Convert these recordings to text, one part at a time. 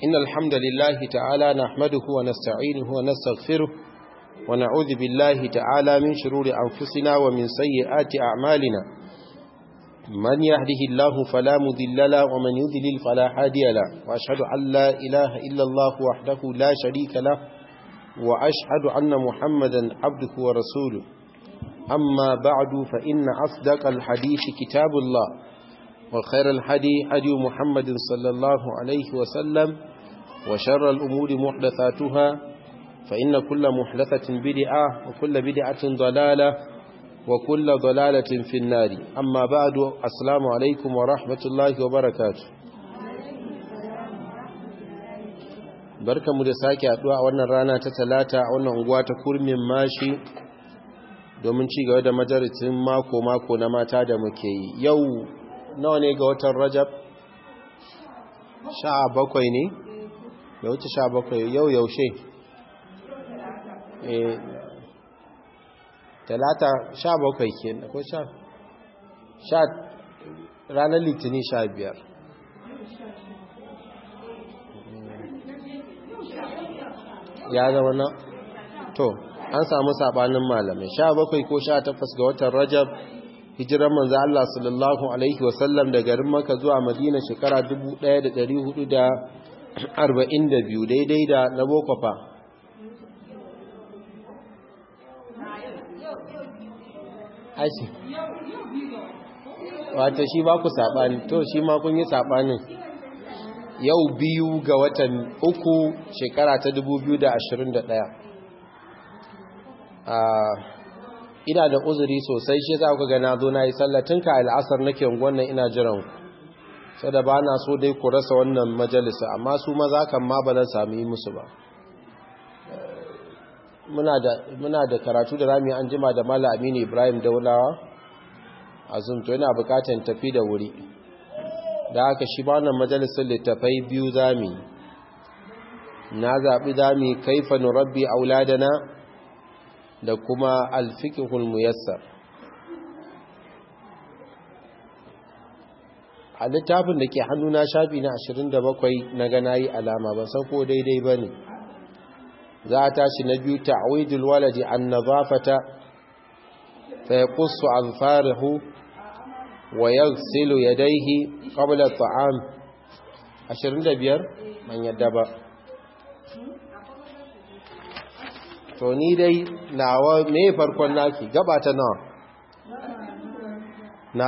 إن الحمد لله تعالى نحمده ونستعينه ونستغفره ونعوذ بالله تعالى من شرور أنفسنا ومن سيئات أعمالنا من يهده الله فلا مضل له ومن يضلل فلا هادي له وأشهد أن لا إله إلا الله وحده لا شريك له وأشهد أن محمدا عبده ورسوله أما بعد فإن أصدق الحديث كتاب الله وخير الحدي حدي محمد صلى الله عليه وسلم وشر الأمور محدثاتها فإن كل محدثة بدعة وكل بدعة ضلالة وكل ضلالة في النار أما بعد السلام عليكم ورحمة الله وبركاته barkamu da sake haduwa a wannan rana ta talata a wannan unguwa ta kurmin mashi domin ci gaba da majalisin mako na mata da muke yi yau nawa ne ga watan Rajab 17 ne ya wuce 17 yau yaushe talata 17 ke ko 10 ranar litinin 15 ya zama na to an samu sabanin malamai 17 ko 18 ga watan Rajab hijiran manzo Allah sallallahu alaihi wasallam da garin Makka zuwa Madina shekara 1442 daidai da na boko fa ashi wata shi ba ku sabani to shi ma kun yi sabanin yau 2 ga watan 3 shekara ta 2021 ina da uzuri sosai shi za ku ga na zo na yi sallatin ka al'asar nake wannan ina jiran ku sai da ba na so dai ku rasa wannan majalisa amma su maza kan ma ba zan sami musu ba muna da karatu da rami an jima da Malam Aminu Ibrahim Daulawa azum to yana bukatan tafi da wuri da haka shi ba wannan majalisar littafai biyu zami na zaɓi zami kaifa nurabbi auladana da kuma alfikihul muyassar a littafin da ke hannuna shafi na 27 na gana yi alama ban san ko daidai ba ne za a tashi na biyu ta'awidul waladi an nazafata fa yaqussu azfarahu wa yaghsilu yadayhi qabla at'am 25 man yadda ba to ni dai nawa me farkon naki gaba ta nawa na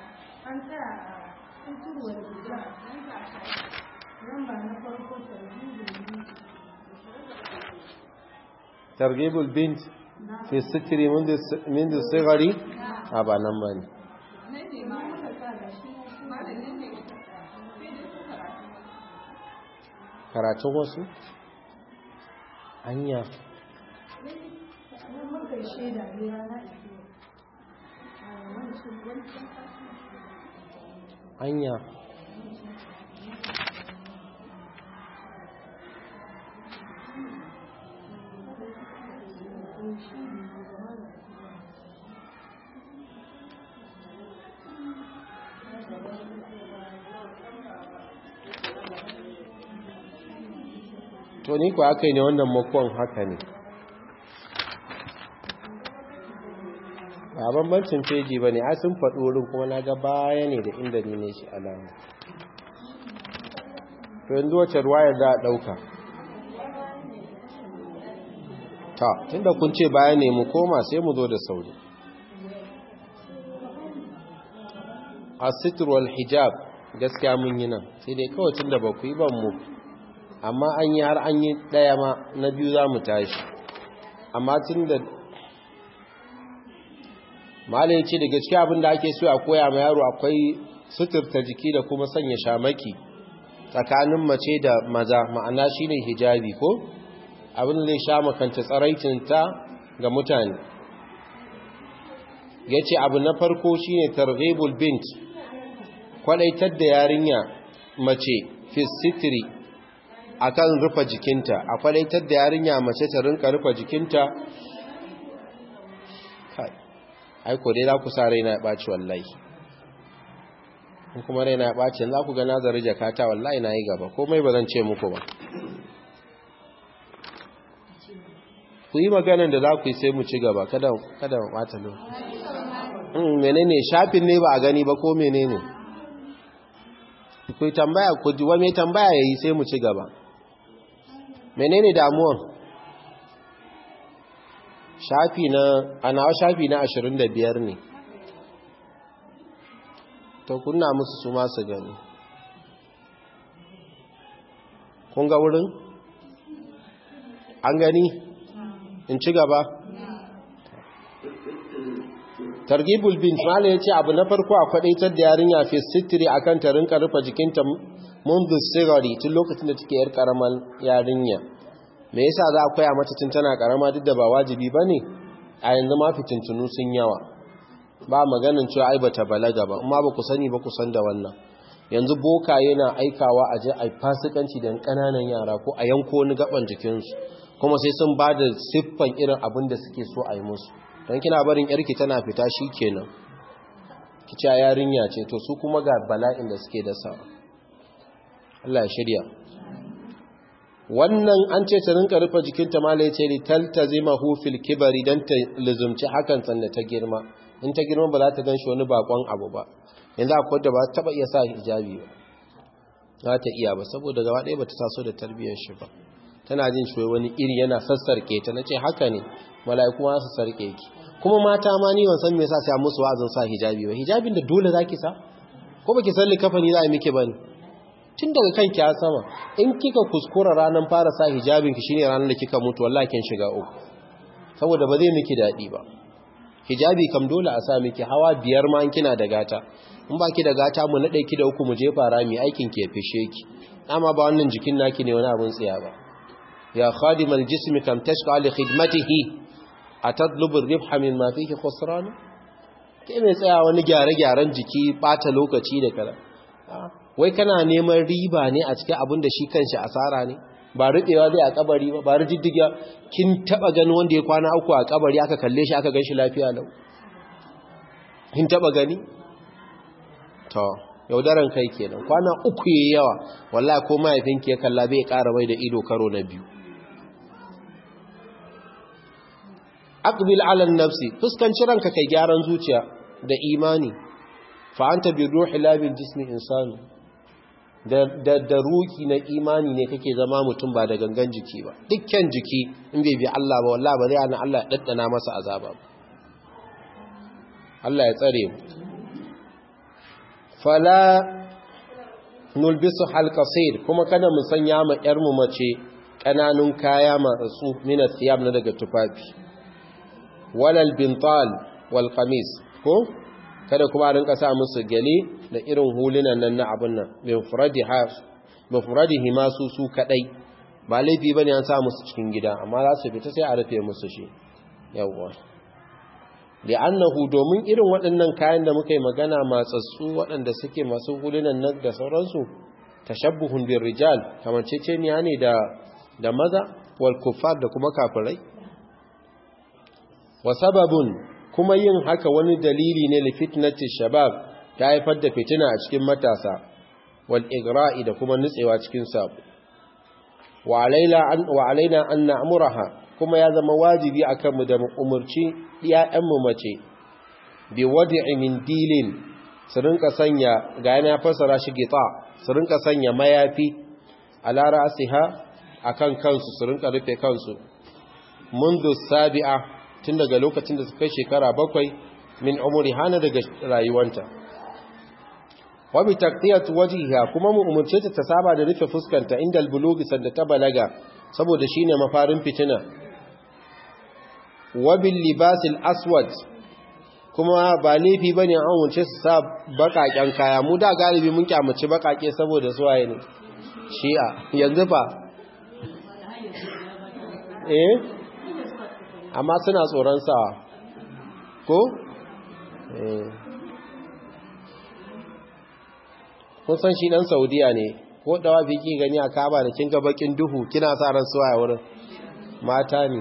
targhibul bint fi sitri منذ صغري aba nan bane karatun wasu anya anya to ni ko aka yi ne wannan makon haka ne ba bambancin feji ba ne a sun faɗo wurin kuma na ga baya ne da inda ni ne shi alama to yanzu wacce ruwayar za a ɗauka ta tunda kun ce baya ne mu koma sai mu zo da sauri as-sitr wal hijab gaskiya mun yi nan sai dai kawai tunda ba ku yi ban mu amma an yi har an yi ɗaya ma na biyu za mu tashi amma tunda malai ce daga cikin abin da ake so a koya ma yaro akwai suturta jiki da kuma sanya shamaki tsakanin mace da maza ma'ana shine hijabi ko abin da zai sha makanta tsaraitinta ga mutane yace abu na farko shine targhibul bint kwadaitar da yarinya mace fi sitri akan rufe jikinta a kwadaitar da yarinya mace ta rinka rufe jikinta aiko dai za ku sa raina ya ɓaci wallahi kuma raina ya ɓace za ku ga nazari jakata wallahi na yi gaba komai ba zan ce muku ba ku yi maganin da za ku yi sai mu ci gaba kada mu ɓata lokaci menene shafin ne ba a gani ba ko menene ku yi tambaya ku ji wa mai tambaya ya yi sai mu ci gaba menene damuwan shafi na 25 ne to kunna musu su masu gani kun ga wurin an gani in ci gaba targhibul bint mala yace abu na farko a kwadaitar da yarinya fi sitri akan ta rinka rufe jikinta mundu sigari tun lokacin da take yar karamar yarinya me yasa za a koya mata tun tana karama duk da ba wajibi bane a yanzu ma fitintunu sun yawa ba maganin cewa ai bata balaga ba amma ba ku sani ba ku san da wannan yanzu boka yana aikawa a je ai fasikanci da kananan yara ko a yanko wani gaban jikinsu kuma sai sun ba da siffan irin abin da suke so a yi musu don kina barin yarki tana fita shikenan kici yarinya ce to su kuma ga bala'in da suke da sa Allah ya shirya wannan an ce ta rinka rufe jikinta mala ya ce li taltazimahu fil kibari dan ta luzumci hakan sanda ta girma in ta girma ba za ta ganshi wani bakon abu ba yanzu akwai da ba ta taba iya sa hijabi ba za ta iya ba saboda gaba ɗaya ba ta taso da tarbiyyar shi ba tana jin shi wani iri yana sassarke ta nace haka ne mala'iku ma su sarke ki kuma mata ma ni ban san me yasa sai musu wa'azin sa hijabi ba hijabin da dole zaki sa ko baki san likafani za a miki bane tun daga kanki a sama in kika kuskura ranar fara sa hijabin ki shine ranar da kika mutu wallahi kin shiga uku saboda ba zai miki dadi ba hijabi kam dole a sa miki hawa 5 ma in kina da gata in baki da gata mu nade ki da uku mu je fara mi aikin ki ya fishe ki amma ba wannan jikin naki ne wani abun tsiya ba ya khadimal jismi kam tashqa li khidmatihi atadlubu ar-ribha mimma fihi khusran ke mai tsaya wani gyare-gyaren jiki bata lokaci da kala wai kana neman riba ne a cikin abin da shi kanshi asara ne ba rubewa zai a kabari ba ba riddiga kin taba gani wanda ya kwana uku a kabari aka kalle shi aka ganshi lafiya lau kin taba gani to yaudaran kai kenan kwana uku yayi yawa wallahi ko mahaifinki ya kalla bai ƙara bai da ido karo na biyu aqbil ala nafsi fuskanci ranka kai gyaran zuciya da imani fa anta bi ruhi la bil jismi insani da ruki na imani ne kake zama mutum ba da gangan jiki ba dukkan jiki in bai bi Allah ba wallahi ba zai ana Allah ya daddana masa azaba ba Allah ya tsare mu fala nulbisu halqasir kuma kada mu sanya ma yar mu mace kananun kaya masu min athiyab na daga tufafi walal bintal wal qamis ko kada kuma rinka sa musu gele da irin hulunan nan na abun nan mufradihi ma su kadai ba laifi bane an sa musu cikin gida amma za su fita sai a rufe musu shi yawa li'annahu domin irin waɗannan kayan da muka yi magana matsatsu waɗanda suke masu hulunan nan da sauransu tashabbuhun bir rijal kamar ceceniya ne da maza wal kuffar da kuma kafirai wa sababun kuma yin haka wani dalili ne li fitnati shabab ta haifar da fitina a cikin matasa wal igra'i da kuma nutsewa cikin sabo wa alaina an na'muraha kuma ya zama wajibi akan mu da mu umurci iyayen mu mace bi wad'i min dilin su rinka sanya ga yana fasara shi gita su rinka sanya mayafi ala ra'siha akan kansu su rinka rufe kansu mundu sabi'a tun daga lokacin da suka kai shekara 7 min umri hana daga rayuwanta wa bi taqtiyat wajhiha kuma mu umurce ta saba da rufe fuskanta inda albulugi sanda ta balaga saboda shine mafarin fitina wa bil libasil aswad kuma ba laifi bane an umurce su sa bakaken kaya mu da galibi mun kyamace bakake saboda su waye ne shi'a yanzu fa amma suna tsoron sawa ko kun san shi dan Saudiya ne ko dawa biki gani a Kaaba da kin ga bakin duhu kina sa ran suwaye wurin mata ne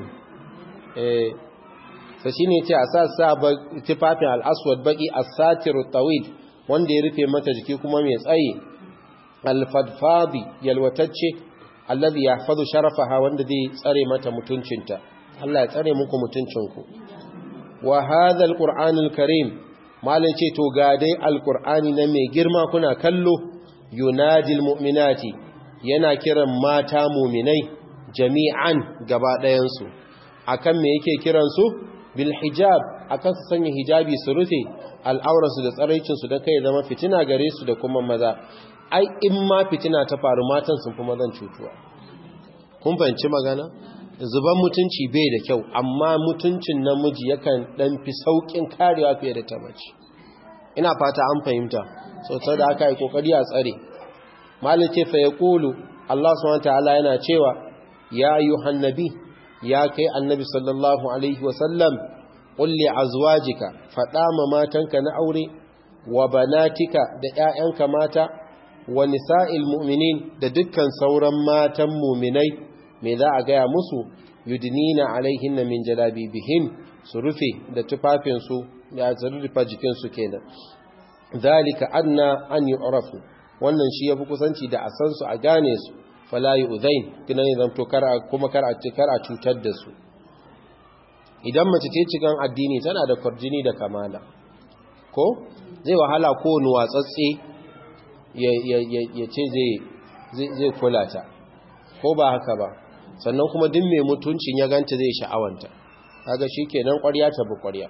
sai shine ce a sa tufafin al-aswad baki as-satiru tawil wanda ya rufe mata jiki kuma mai tsayi al-fadfadi yalwatacce alladhi yahfazu sharafaha wanda zai tsare mata mutuncinta Allah ya tsare muku mutuncinku wa hadha al-qur'an al-karim malai ce to ga dai al-qur'ani na mai girma kuna kallo yunadil mu'minati yana kiran mata mu'minai jami'an gaba ɗayan su akan me yake kiran su bil hijab akan su sanya hijabi su rufe al'auransu da tsaraicinsu don kai zama fitina gare su da kuma maza ai in ma fitina ta faru matan sun fi mazan cutuwa kun fahimci magana zuban mutunci bai da kyau amma mutuncin namiji yakan dan fi saukin karewa fiye da ta mace ina fata an fahimta sosai da aka yi kokari a tsare malin ce fa yaqulu Allah subhanahu wataala yana cewa ya ayyuhan nabi ya kai annabi sallallahu alaihi wasallam qul li azwajika fada ma matanka na aure wa banatika da ƴaƴanka mata wa nisa'il mu'minin da dukkan sauran matan mu'minai me za a gaya musu yudnina alaihinna min jalabibihin su rufe da tufafin su ya rufe jikin su kenan zalika anna an yu'rafu wannan shi yafi kusanci da a san su a gane su fala yu'zain kinan zan to kar a cutar da su idan mace ce cikin addini tana da kwarjini da kamala ko zai wahala ko nuwatsatse ya ce zai kula ta ko ba haka ba sannan kuma duk mai mutuncin ya ganta zai sha'awanta kaga shikenan ƙwarya ta bi ƙwarya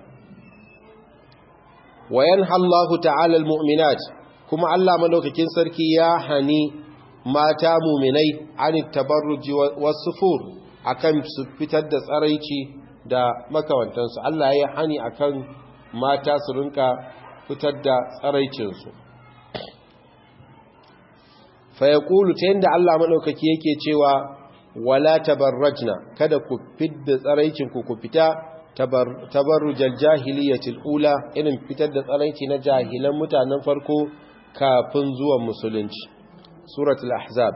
wayan Allahu ta'ala almu'minat kuma Allah madaukakin sarki ya hani mata mu'minai an tabarruji was-sufur akan su fitar da tsaraici da makawantansu Allah ya hani akan mata su rinka fitar da tsaraicinsu fa yaqulu ta yanda Allah madaukaki yake cewa wala tabarrajna kada ku fidda tsaraicin ku fita tabarrujal jahiliyatil ula irin fitar da tsaraici na jahilan mutanen farko kafin zuwan musulunci suratul ahzab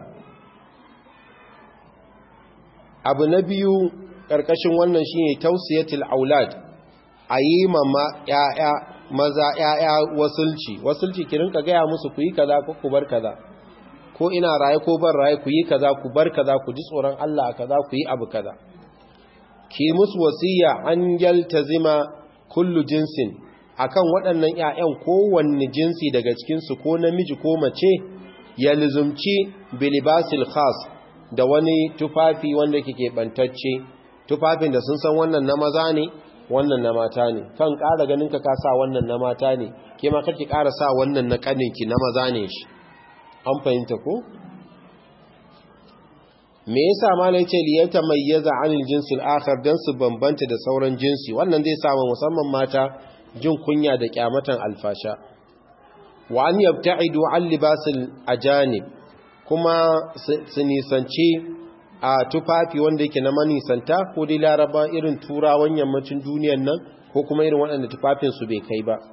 abu na biyu karkashin wannan shine tausiyatul aulad ayi mama yaya maza yaya wasulci ki rinka gaya musu ku yi kaza ko ku bar kaza ko ina raye ko ban raye ku yi kaza ku bar kaza ku ji tsoron Allah kaza ku yi abu kaza ki musu wasiya an yaltazima kullu jinsin akan waɗannan ƴaƴan kowanne jinsi daga cikin su ko namiji ko mace ya luzumci bilibasil khas da wani tufafi wanda kike bantacce tufafin da sun san wannan na maza ne wannan na mata ne kan ƙara ganin ka sa wannan na mata ne ke ma kake ƙara sa wannan na kaninki na maza ne shi an fahimta ko me yasa malai ce li yatamayyaza anil jinsil akhar dan su bambanta da sauran jinsi wannan zai samu musamman mata jin kunya da kyamatan alfasha wa an yabta'idu an libasil ajanib kuma su nisanci a tufafi wanda yake na manisanta ko dai laraba irin turawan yammacin duniyar nan ko kuma irin waɗanda tufafin su bai kai ba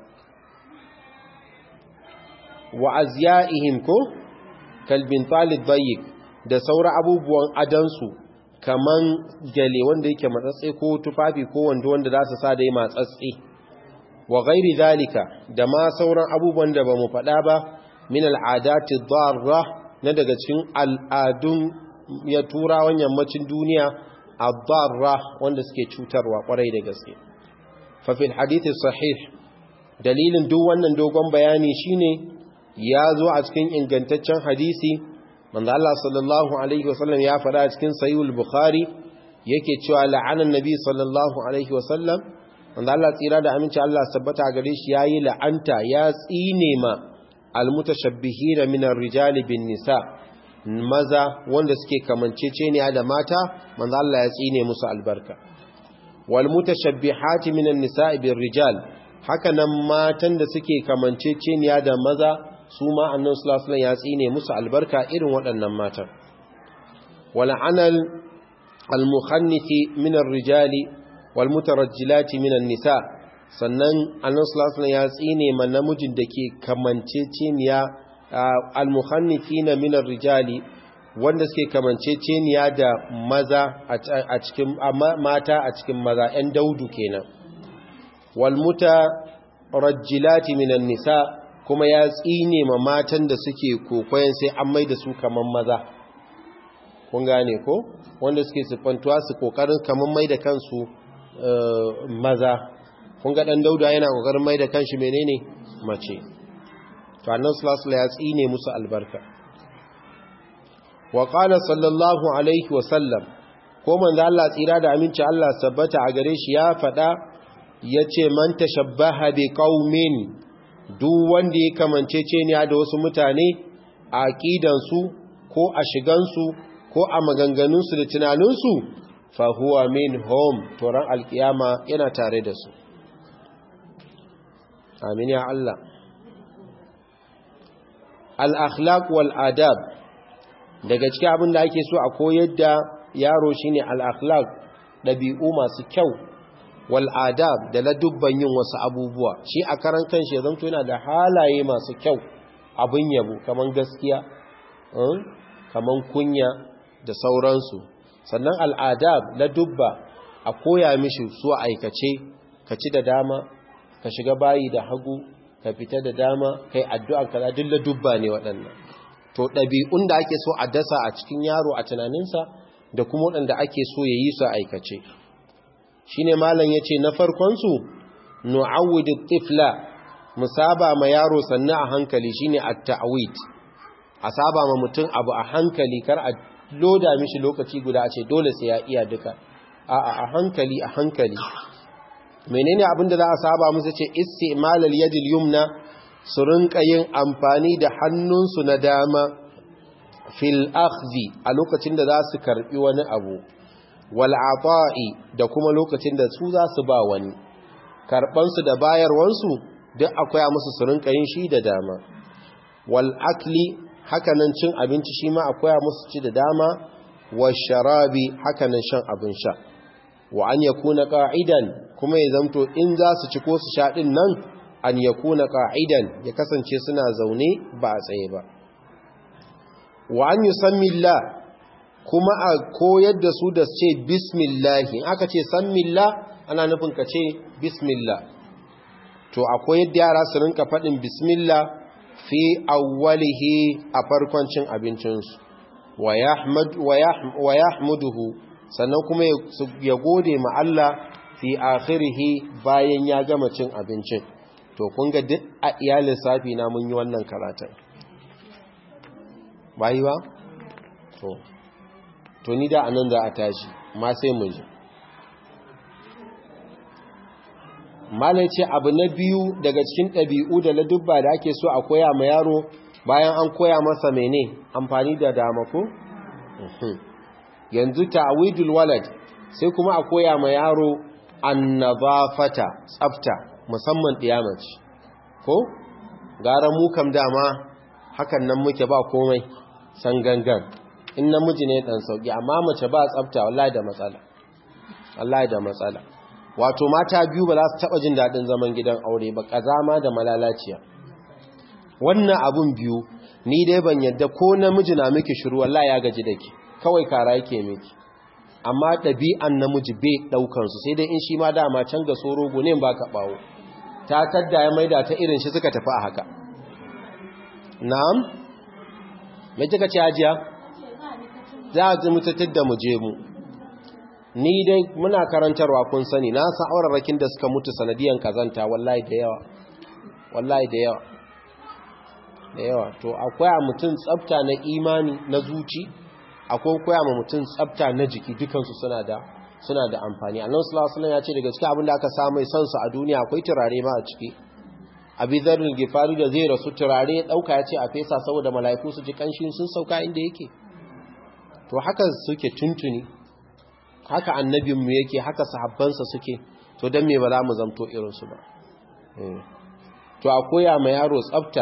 wa azyaihim ko kalbin talid bayyik da saura abubuwan adansu kaman gale wanda yake matsatse ko tufafi ko wanda za su sa dai matsatse wa ghairi zalika da ma sauran abubuwan da bamu faɗa ba min al'adati dharra na daga cikin al'adun ya turawan yammacin duniya ad-dharra wanda suke cutarwa kwarai da gaske fa fil hadith sahih dalilin duk wannan dogon bayani shine ya zo a cikin ingantaccen hadisi manzo Allah sallallahu alaihi wasallam ya faɗa a cikin sahihul bukhari yake cewa la'anan nabi sallallahu alaihi wasallam manzo Allah tsira da aminci Allah tabbata gare shi yayi la'anta ya tsine ma almutashabbihina minar rijali bin nisa maza wanda suke kamanceceniya da mata manzo Allah ya tsine musu albarka wal mutashabbihati minan nisa'i bir rijal haka nan matan da suke kamanceceniya da maza su ma annan sulasulan ya tsine musu albarka irin waɗannan matan wala anal almuhannithi minar rijali wal mutarajjilati minan nisa sannan annan sulasulan ya tsine ma namijin da ke kamanceceniya almuhannithina minar rijali wanda suke kamanceceniya da maza a cikin mata a cikin maza 'yan daudu kenan wal mutarajjilati minan nisa kuma ya tsine ma matan da suke kokoyen sai an mai da su kaman maza. Kun gane ko wanda suke siffantuwa su kokarin kaman mai da kansu maza. Kun ga dan Dauda yana kokarin mai da kanshi menene mace. To annabi sallallahu alaihi ya tsine musu albarka. Wa qala sallallahu alaihi wa sallam, ko manzo Allah tsira da aminci Allah sabbata a gare shi ya fada yace man tashabbaha bi qaumin, duk wanda ya kamanceceniya da wasu mutane a aqidansu ko a shigansu ko a maganganunsu da tunaninsu, fa huwa minhum, to ran alkiyama yana tare da su. Amin ya Allah. Al-akhlaq wal adab, daga cikin abin da ake so a koyar da yaro shine al-akhlaq, dabi'u masu kyau, wal adab da ladubban yin wasu abubuwa. Shi a karan kanshi ya zanto yana da halaye masu kyau, abin yabo, kaman gaskiya, kaman kunya da sauransu. Sannan al-adab ladubba a koya mishi su aikace, ka ci da dama, ka shiga bayi da hagu, ka fita da dama, kai addu'a kaza, duk ladubba ne waɗannan. To ɗabi'un da ake so a dasa a cikin yaro a tunaninsa da kuma waɗanda ake so ya yi su aikace. Shi ne malam ya ce na farkonsu, nu'awudu tifla, mu saba ma yaro sannu a hankali, shi ne at-ta'awid. A saba ma mutum abu a hankali, kar a loda mishi lokaci guda a ce dole sai ya iya duka. A hankali a hankali. Menene abinda za a saba musu? Ce istimalal yadil yumna, su rinka yin amfani da hannunsu na dama fil akhzi, a lokacin da za su karbi wani abu, wal ata'i, da kuma lokacin da su za su ba wani. Karbansu da bayarwansu duk akwai musu su rinka yin shi da dama. Wal akli, hakanan cin abinci shi ma akwai musu ci da dama. Wa sharabi, hakanan shan abin sha. Wa an yakuna qa'idan, kuma ya zamto in za su ci ko su sha din nan, an yakuna qa'idan, ya kasance suna zaune ba a tsaye ba. Wa an yusammillah, kuma a koyar da su da ce bismillah. In aka ce sammillah ana nufin ka ce bismillah. To a koyar da yara su rinka faɗin bismillah fi awwalihi, a farkon cin abincinsu. Wa yahmuduhu, sannan kuma ya gode ma Allah fi akhirihi, bayan ya gama cin abincin. To kun ga duk a iyalin safi na mun yi wannan karatun bayi ba? To ni da anan za a tashi ma sai mu ji. Malai ce abu na biyu daga cikin ɗabi'u da ladubba da ake so a koya ma yaro bayan an koya masa mene amfani da dama ko? Yanzu ta'awidul walad, sai kuma a koya ma yaro annabafata, tsafta, musamman ɗiyamaci ko? Gara mu kam dama hakan nan muke ba komai san gangan, in namiji ne ɗan sauƙi, amma mace ba tsafta wallahi da matsala, wallahi da matsala. Wato mata biyu ba za su taɓa jin daɗin zaman gidan aure ba, ƙazama da malalaciya. Wannan abun biyu ni dai ban yadda ko namiji na miki shiru wallahi ya gaji da ki, kawai kara yake miki. Amma ɗabi'an namiji bai ɗaukansu, sai dai in shi ma dama can ga sorogo ne ba ka ɓawo, ta tadda ya maida ta irin shi suka tafi a haka. Na'am? Me kika ce hajiya? Za a ji mutattar da mu je mu. Ni dai muna karantarwa kun sani, na san aurarakin da suka mutu sanadiyan kazanta wallahi da yawa. Wallahi da yawa. Da yawa. To akwai a mutum tsafta na imani na zuci, akwai koya ma mutum tsafta na jiki, dukansu suna da amfani. Annabi sallallahu alaihi wasallam ya ce daga cikin abin da aka samu son su a duniya akwai turare ma a ciki. Abi Dharr al-Ghifari da zai rasu turare ya dauka ya ce a fesa saboda mala'iku su ji kanshin sun sauka inda yake. To haka suke tuntuni, haka annabin mu yake, haka sahabbansa suke. To dan me ba za mu zamto irin su ba? To a koya ma yaro tsafta,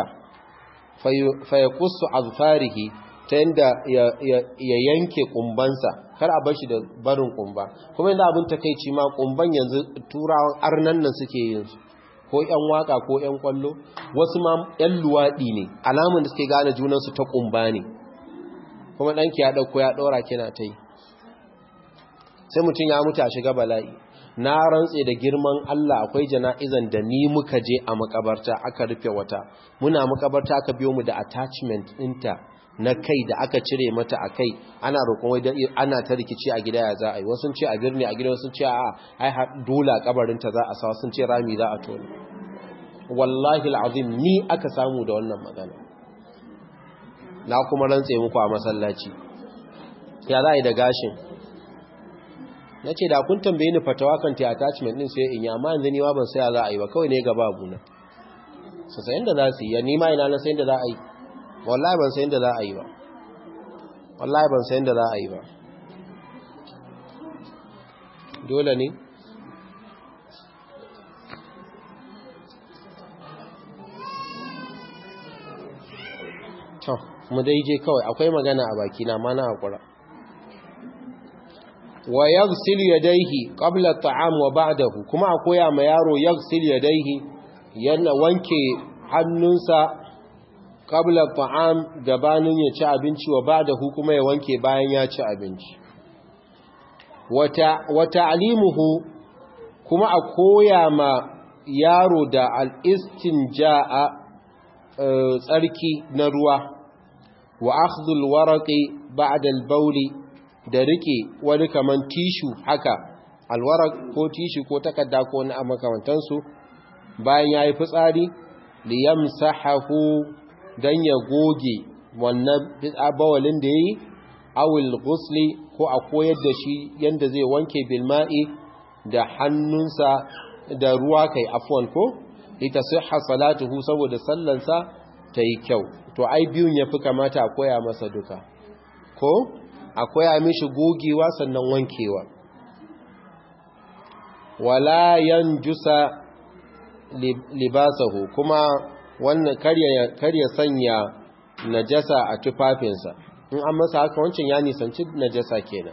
fa yaqussu azfarihi, ta yadda ya yanke kumbansa, kar a bashi da barin kumba. Kuma yadda abin takeici ma kumban yanzu turawan arnan nan suke yin su, ko ƴan waka ko ƴan kwallo, wasu ma ƴan luwaɗi ne, alamun da suke gane junansu ta kumba ne. Kuma ɗanki ya ɗauko ya ɗora kina ta yi, sai mutum ya mutu a shiga bala'i. na rantse da girman Allah akwai jana'izan da ni muka je a makabarta aka rufe wata muna makabarta aka biyo mu da attachment ɗinta na kai da aka cire mata a kai ana roƙon wai ana ta rikici a gida ya za a yi wasu ce a birni a gida wasu ce a ai dole a kabarinta za a sa wasu ce rami za a tona wallahi alazim ni aka samu da wannan magana na kuma rantse muku a masallaci ya za a yi da gashin na ce da kun tambaye ni fatawa kan ta attachment din sai in yi amma yanzu ni ma ban saya za a yi ba kawai ne gaba abuna su sayin da za su yi ya nima ina na sayin da za a yi wallahi ban sayin da za a yi ba wallahi ban sayin da za a yi ba dole ne to mu dai je kawai akwai magana a baki na mana hakura wa yaghsil yadayhi qabla at'am wa ba'dahu kuma a koya ma yaro yaghsil yadayhi yana wanke hannunsa qabla at'am gabanin ya ci abinci wa ba'dahu kuma ya wanke bayan ya ci abinci wa ta'limuhu kuma a koya ma yaro da al-istinja'a tsarki na ruwa wa akhdhul waraqi ba'da al-bawli da rike wani kaman tishu haka alwarak ko tishu ko takarda ko wani makamantan su bayan yayi fitsari li yamsahu dan ya goge wannan bawalin da yayi awil ghusli ko a koyar da shi yanda zai wanke bilma'i da hannunsa da ruwa kai afwan ko litasihha salatuhu saboda sallansa tayi kyau to ai biyun yafi kamata a koya masa duka ko a koya mishi gogewa sannan wankewa wala yanjusa libasahu kuma wannan karya sanya najasa a tufafinsa in an masa haka wancan ya nisanci najasa kenan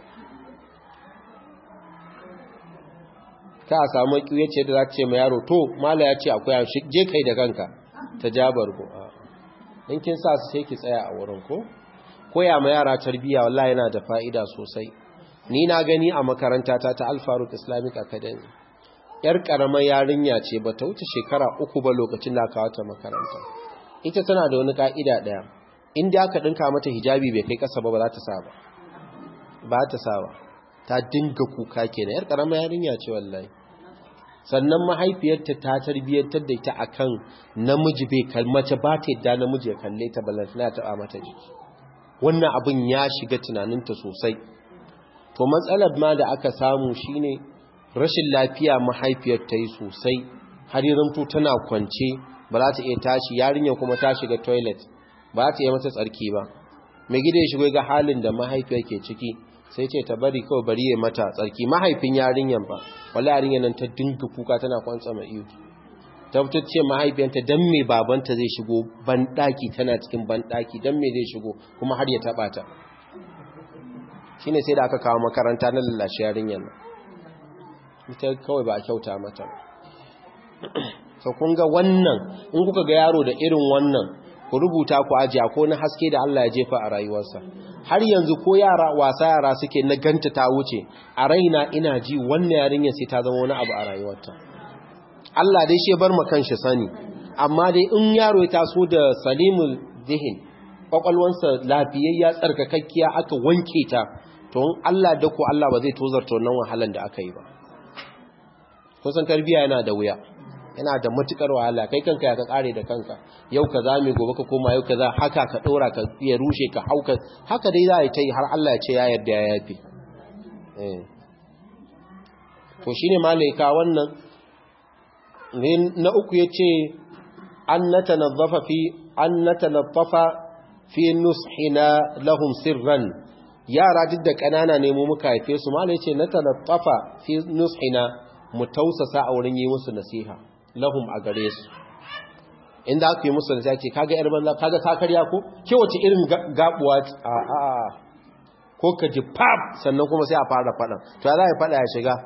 ka a samu kiyaye ce da za ta ce ma yaro to mala ya ce akwai shi je kai da kanka ta jabar go in kin sa su sai ki tsaya a wurin ko koya ma yara tarbiyya wallahi yana da fa'ida sosai ni na gani a makaranta ta Al Faruq Islamic Academy yar karamar yarinya ce ba ta wuce shekara 3 ba lokacin da aka wata makaranta ita tana da wani ka'ida daya inda aka dinka mata hijabi bai kai kasa ba za ta sa ba ta sa ba ta dinga kuka kenan yar karamar yarinya ce wallahi sannan mahaifiyarta ta tarbiyyantar da ita akan namiji bai kalmace ba ta yadda namiji ya kalle ta ballantana ta ba mata jiki wannan abin ya shiga tunaninta sosai to matsalar ma da aka samu shine rashin lafiya mahaifiyar ta yi sosai har yanzu tana kwance ba za ta iya tashi yarinya kuma ta shiga toilet ba za ta iya mata tsarki ba mai gida ya shigo ga halin da mahaifiyar ke ciki sai ce ta bari kawai bari ya mata tsarki mahaifin yarinyan ba wallahi yarinyar nan ta dinga kuka tana kwantsa mai iyo ta fito ce mahaifiyanta dan me babanta zai shigo banɗaki tana cikin banɗaki dan me zai shigo kuma har ya taɓa ta shine sai da aka kawo makaranta na lallashi yarinyar nan ita kawai ba a kyauta mata so kun ga wannan in kuka ga yaro da irin wannan ku rubuta ku ajiya ko na haske da Allah ya jefa a rayuwarsa har yanzu ko yara wasa yara suke na ganta ta wuce a raina ina ji wannan yarinyar sai ta zama wani abu a rayuwarta Allah dai shi bar makan shi sani amma dai in yaro ya taso da salimul zihin kwakwalwansa lafiyayya tsarkakakkiya aka wanke ta to in Allah da ko Allah ba zai tozarta wannan wahalan da aka yi ba kusan tarbiyya yana da wuya yana da matukar wahala kai kanka ya ka kare da kanka yau ka zame gobe ka koma yau ka za haka ka dora ka ya rushe ka hauka haka dai za a yi ta yi har Allah ya ce ya yarda ya yafi to shine malaika wannan na uku yace an natanazzafa fi nushina lahum sirran yara duk da kanana ne mu muka haife su malai yace natanazzafa fi nushina mu tausasa a wurin yi musu nasiha lahum a gare su inda aka yi musu nasiha ce kaga yar banza kaga kakarya ko ke wace irin gabuwa a ko ka ji pap sannan kuma sai a fara fadan to ya za ya fada ya shiga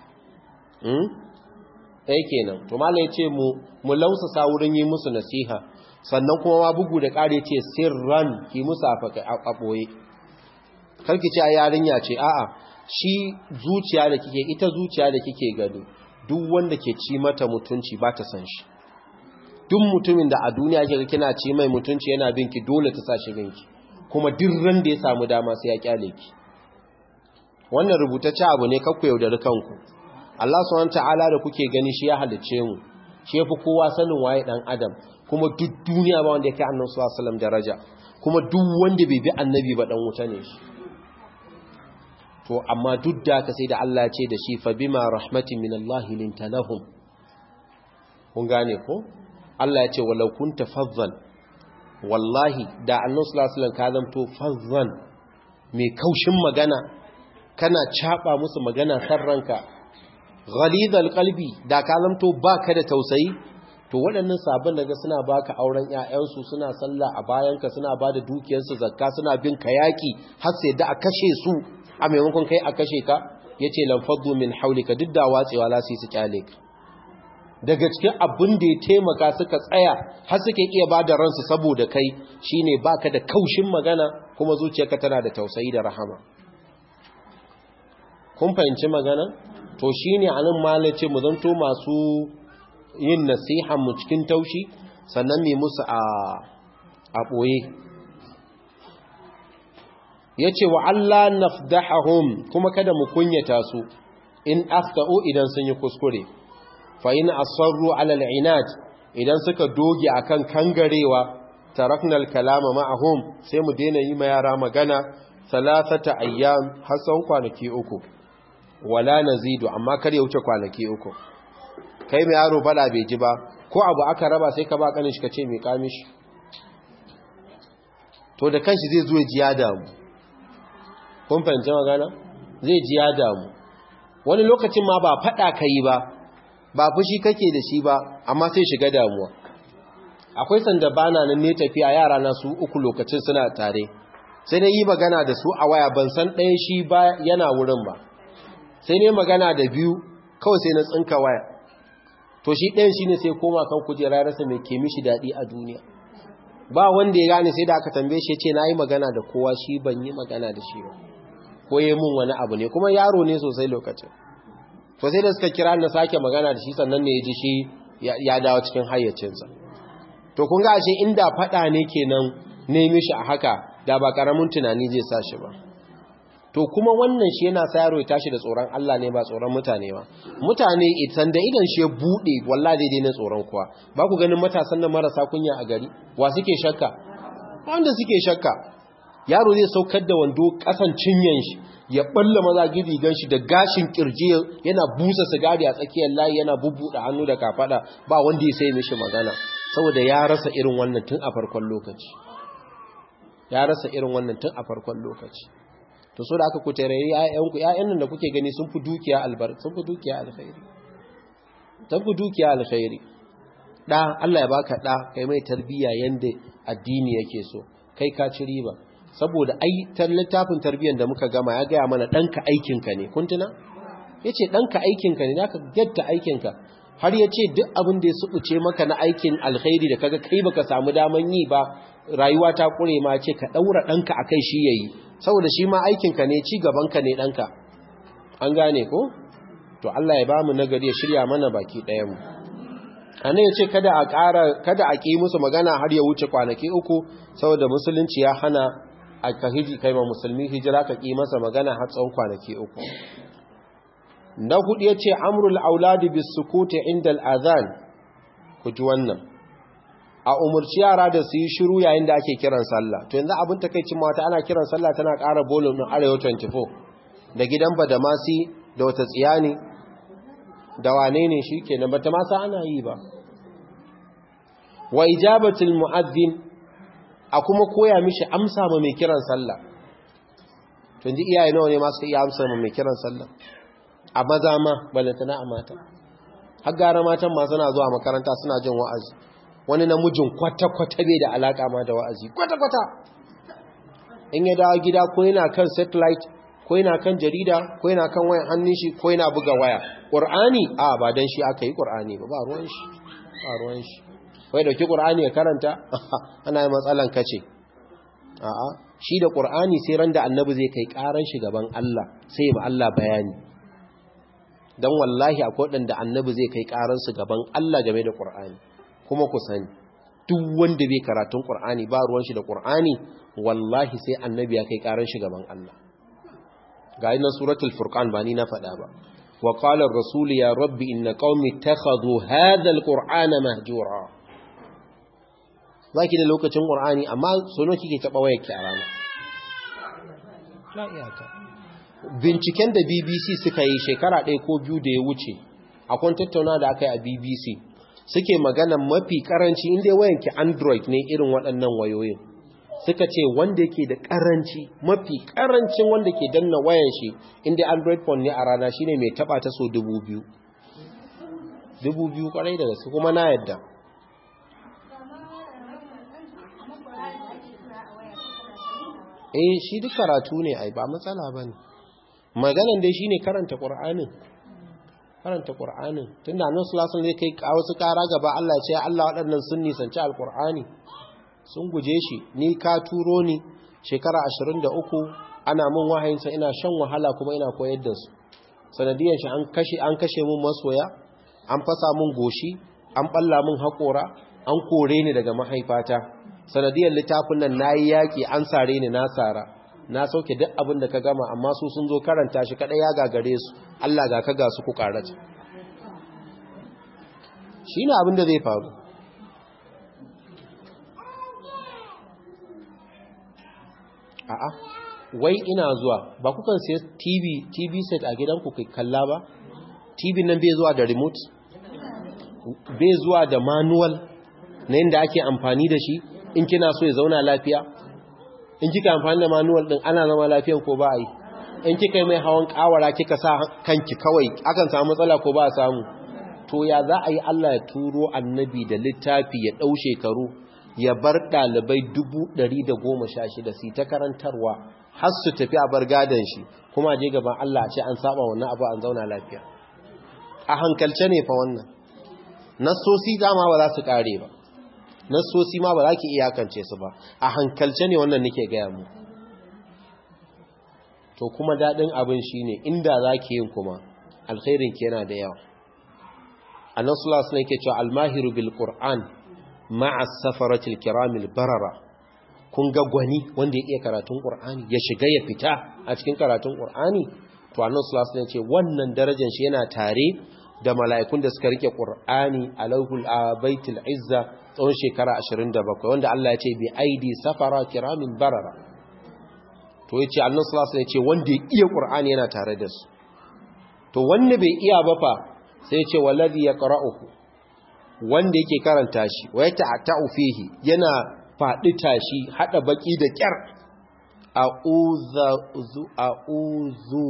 kenan to malai yace mu lausasa wurin yi musu nasiha sannan kuma ma bugu da kare ce sirran ki musu a boye karki ce a yarinya ce a'a shi zuciya da kike ita zuciya da kike gani duk wanda ke ci mata mutunci ba ta san shi. Duk mutumin da a duniya kika kina ci mai mutunci yana binki dole ta sa shi ganki, kuma duk ran da ya samu dama sai ya kyale ki. Wannan rubutacce abu ne, kakku yaudari kanku. Allah subhanahu ta'ala da kuke gani shi ya halicce mu, shi yafi kowa sanin waye dan adam, kuma duk duniya ba wanda yake Annabi sallallahu alaihi wasallam daraja, kuma duk wanda bai bi annabi ba dan wuta ne shi. To amma duk da ka sai da Allah ya ce da shi fa bima rahmatin minallahi linta lahum. Kun gane ko? Allah ya ce walau kunta fazzan, wallahi da Annabi sallallahu alaihi wasallam ka zanto fazzan mai kaushin magana, kana caba musu magana sarranka, ghalidhal qalbi, da ka zanto baka da tausayi, to waɗannan sabon daga suna baka auren ƴaƴansu, suna sallah a bayanka, suna bada dukiyarsu zakka, suna bin ka yaki har sai da a kashe su a maimakon kai a kashe ka, yace lan faddu min haulika, duk da watsewa la su kyale ka. Daga cikin abin da ya taimaka suka tsaya har suke iya bada ransu saboda kai shine baka da kaushin magana, kuma zuciyarka tana da tausayi da rahama. Kun fahimci magana? To shine anan malace mu zanto masu yin nasiha mu cikin taushi, sannan mai musu a ɓoye. Ya ce wa Allah nafdahahum, kuma kada mu kunyata su in afta'u idan sun yi kuskure, fa in asarru ala al'inad, idan suka doge akan kangarewa, taraknal kalama ma'ahum, sai mu daina yi ma yara magana 3 ayyam har tsawon kwanaki 3, wala nazidu, amma kar ya wuce kwanaki 3. Kai mai yaro bada bai ji ba, ko abu aka raba sai ka ba kanin shi ka ce mai kamishi, to da kanshi zai zo ji ya damu. Kun fahimci magana? Zai ji ya damu. Wani lokacin ma ba fada kai ba fushi kake da shi ba, amma sai shiga damuwa. Akwai sanda bana nan ne tafiya, yara na su 3 lokacin suna tare, sai na yi magana da su a waya, ban san ɗaya shi ba yana wurin ba, sai ne magana da 2 kawai sai na tsinka waya. To shi ɗayan shi ne sai koma kan kujera ya rasa mai ke mishi daɗi a duniya. Ba wanda ya gane, sai da aka tambaye shi ce na yi magana da kowa, shi ban yi magana da shi ba, ko yi mun wani abu ne, kuma yaro ne sosai lokacin. To sai da suka kira na sake magana da shi, sannan ne ya ji shi ya dawo cikin hayyacinsa. To kun ga ashe inda faɗa ne kenan ne mishi a haka, da ba ƙaramin tunani zai sa shi ba. To kuma wannan shi yana sa yaro ya tashi da tsoron Allah ne, ba tsoron mutane ba. Mutane idan da idan shi ya bude, wallahi dai ne tsoron kuwa. Ba ku ganin matasan nan marasa kunya a gari? Wa suke shakka? Wanda suke shakka. Yaro zai saukar da wando kasan cinyan shi, ya balla maza gidigan shi da gashin kirji, yana busa sigari a tsakiyar layi, yana bubbuda hannu da kafada, ba wanda ya sai mishi magana, saboda ya rasa irin wannan tun a farkon lokaci. Ya rasa irin wannan tun a farkon lokaci. To so da aka ku tarayi ƴaƴan nan da kuke gani sun fi dukiya sun fi dukiya alkhairi. Sun fi dukiya alkhairi. Allah ya baka kai mai tarbiyya yanda addini yake so, kai ka ci riba. Saboda littafin tarbiyyar da muka gama ya gaya mana ɗanka aikinka ne, kun tuna? Yace ɗanka aikinka ne, zaka gyatta aikinka. Har yace duk abin da ya subuce maka na aikin alkhairi da kaga kai baka samu daman yi ba, rayuwa ta kure ma, ce ka daura ɗanka akai shi yayi, saboda shi ma aikinka ne, ci gabanka ne ɗanka. An gane ko? To Allah ya bamu nagari, ya shirya mana baki ɗayan mu. Anan yace kada a ƙi musu magana har ya wuce kwanaki 3, saboda musulunci ya hana a kai ma musulmi hijira ka ƙi masa magana har tsawon kwanaki 3. Na 4 yace amrul auladi bis sukuti inda al-adhan. Ku ji wannan. A umurci yara da su yi shiru yayin da ake kiran sallah. To yanzu abin takeicin mata ana kiran sallah tana ƙara volume din Arewa 24, da gidan Badamasi, da wata tsiyani, da wane ne shikenan bata ma sa ana yi ba. Wa ijabatul mu'adhdhin, a kuma koya mishi amsa ma mai kiran sallah. To yanzu iyaye nawa ne ma suka iya amsa ma mai kiran sallah? A maza ma balantana a mata. Har gara matan ma suna zuwa makaranta suna jin wa'azi. Wani namijin kwata-kwata bai da alaka ma da wa'azi, kwata-kwata. In ya dawo gida ko yana kan satellite, ko yana kan jarida, ko yana kan wayan hannun shi, ko yana buga waya. Qur'ani ba dan shi aka yi Qur'ani ba ruwan shi. Ba ruwan shi. Wai dauki Qur'ani ya karanta, ana yi matsalan kace. shi da Qur'ani sai ran da annabi zai kai karan shi gaban Allah sai ya ma Allah bayani dan wallahi akwai wadanda annabi zai kai karan su gaban Allah game da Qur'ani kuma ku sani duk wanda bai karatun Qur'ani ba ruwan shi da Qur'ani wallahi sai annabi ya kai karan shi gaban Allah ga ina suratul furqan ba ni na faɗa ba wa qala ar-rasul ya rabbi inna qaumi ittakhadhu hadha al-qur'ana mahjura zaki da lokacin Qur'ani amma sono kike taba wayar ki a rana la iyaka binciken da BBC suka yi shekara 1 ko 2 da ya wuce akwai tattauna da aka yi a BBC suke magana mafi karanci inda wayanki Android ne irin waɗannan wayoyin suka ce wanda yake da karanci mafi karancin wanda ke danna wayan shi inda Android phone ne a rana shine mai taba ta so 2000 kwarai da gaske kuma na yadda shi duk karatu ne ai ba matsala bane maganan dai shine karanta Qur'anin tunda annabi sallallahu alaihi wasallam zai kai wasu kara gaba Allah ya ce Allah waɗannan sun nisanci alqur'ani sun guje shi ni ka turo ni shekara 23 ana mun wahayinsa ina shan wahala kuma ina koyar da su sanadiyan shi an kashe mun masoya an fasa mun goshi an balla mun haƙora an kore ni daga mahaifata sanadiyan littafin nan nayi yaki an sare ni na sara na sauke duk abin da ka gama amma su sun zo karanta shi kada ya gagare su Allah ga ka ga su ku karata shine abin da zai faru a'a wai ina zuwa ba kukan sai TV set a gidanku kai kalla ba TV nan bai zuwa da remote bai zuwa da manual na yadda ake amfani da shi in kina so ya zauna lafiya in kika amfani da manual din ana zama lafiyan ko ba a yi in kika yi mai hawan kawara kika sa kanki kawai akan samu matsala ko ba a samu to ya za a yi Allah ya turo annabi da littafi ya dau shekaru ya bar dalibai 116 su ta karantarwa har su tafi a bar gadan shi kuma je gaban Allah a ce an saba wannan abu an zauna lafiya a hankalce ne fa wannan nassosi dama ba za su kare ba nassosi ma ba za ki iyakance su ba a hankalce ne wannan nake gaya mu to kuma dadin abin shine inda zaki yin kuma alkhairin ki yana da yawa annabi sallallahu alaihi wasallam yake cewa almahiru bil qur'an ma'a safaratil kiramil barara kun ga gwani wanda ya iya karatun qur'ani ya shiga ya fita a cikin karatun qur'ani to annabi sallallahu alaihi wasallam ya ce wannan darajar shi yana tare da mala'ikun da suka rike qur'ani alawhul baitul izza tsawon shekara 27 wanda Allah ya ce bi aidi safara kiramin barara to yace annabi sallallahu alaihi wasallam ya ce wanda ya iya qur'ani yana tare da su to wanda bai iya ba fa sai ya ce wallazi yaqra'uhu wanda yake karanta shi wa yata'atu fihi yana fadi tashi hada baki da kyar a'udhu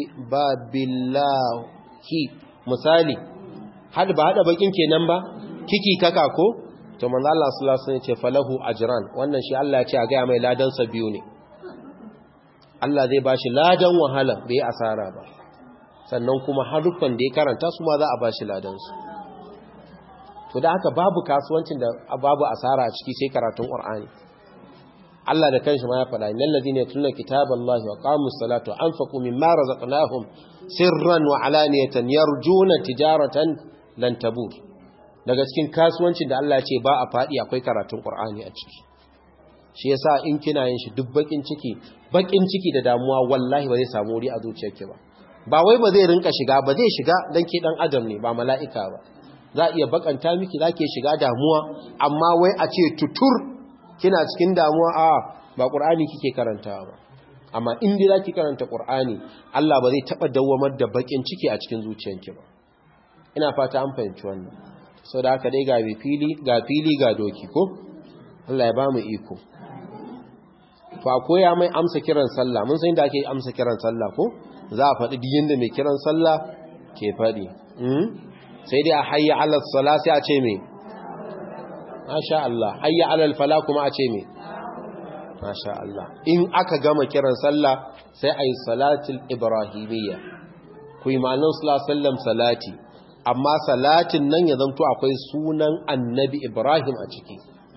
billahi misali hada bakin kenan ba kiki kaka ko to manzo Allah sallallahu alaihi wasallam ya ce falahu ajran wannan shi Allah ya ce a ga mai ladan sa biyu ne Allah zai bashi ladan wahala bai asara ba sannan kuma haruffan da ya karanta su ma za a bashi ladan su to da haka babu kasuwancin da babu asara a ciki sai karatun Qur'ani Allah da kanshi ma ya faɗa innal ladina yatluna kitaballahi wa qamus salata wa anfaqu mimma razaqnahum sirran wa alaniyatan yarjuna tijaratan lan tabur daga cikin kasuwancin da Allah ya ce ba a faɗi akwai karatun Qur'ani a ciki shi yasa in kina yin shi duk bakin ciki da damuwa wallahi ba zai samu wuri a zuciyarki ba wai ba zai rinka shiga ba zai shiga dan ke dan adam ne ba mala'ika ba za iya bakanta miki zake shiga damuwa amma wai a ce tutur kina cikin damuwa ba Qur'ani kike karantawa ba amma in dai zaki karanta Qur'ani Allah ba zai taba dawwamar da bakin ciki a cikin zuciyarki ba ina fata an fahimci wannan saboda haka dai ga fili ga doki ko Allah ya bamu iko fa koya mai amsa kiran sallah mun san inda ake amsa kiran sallah ko za a faɗi diyin da mai kiran sallah ke faɗi sai dai a hayya alal sala sai a ce me masha Allah hayya alal fala kuma a ce me masha Allah in aka gama kiran sallah sai ayi salatul ibrahimiyya ku yi ma'anar sallallahu salati amma salatin nan ya zanto akwai sunan annabi Ibrahim a ciki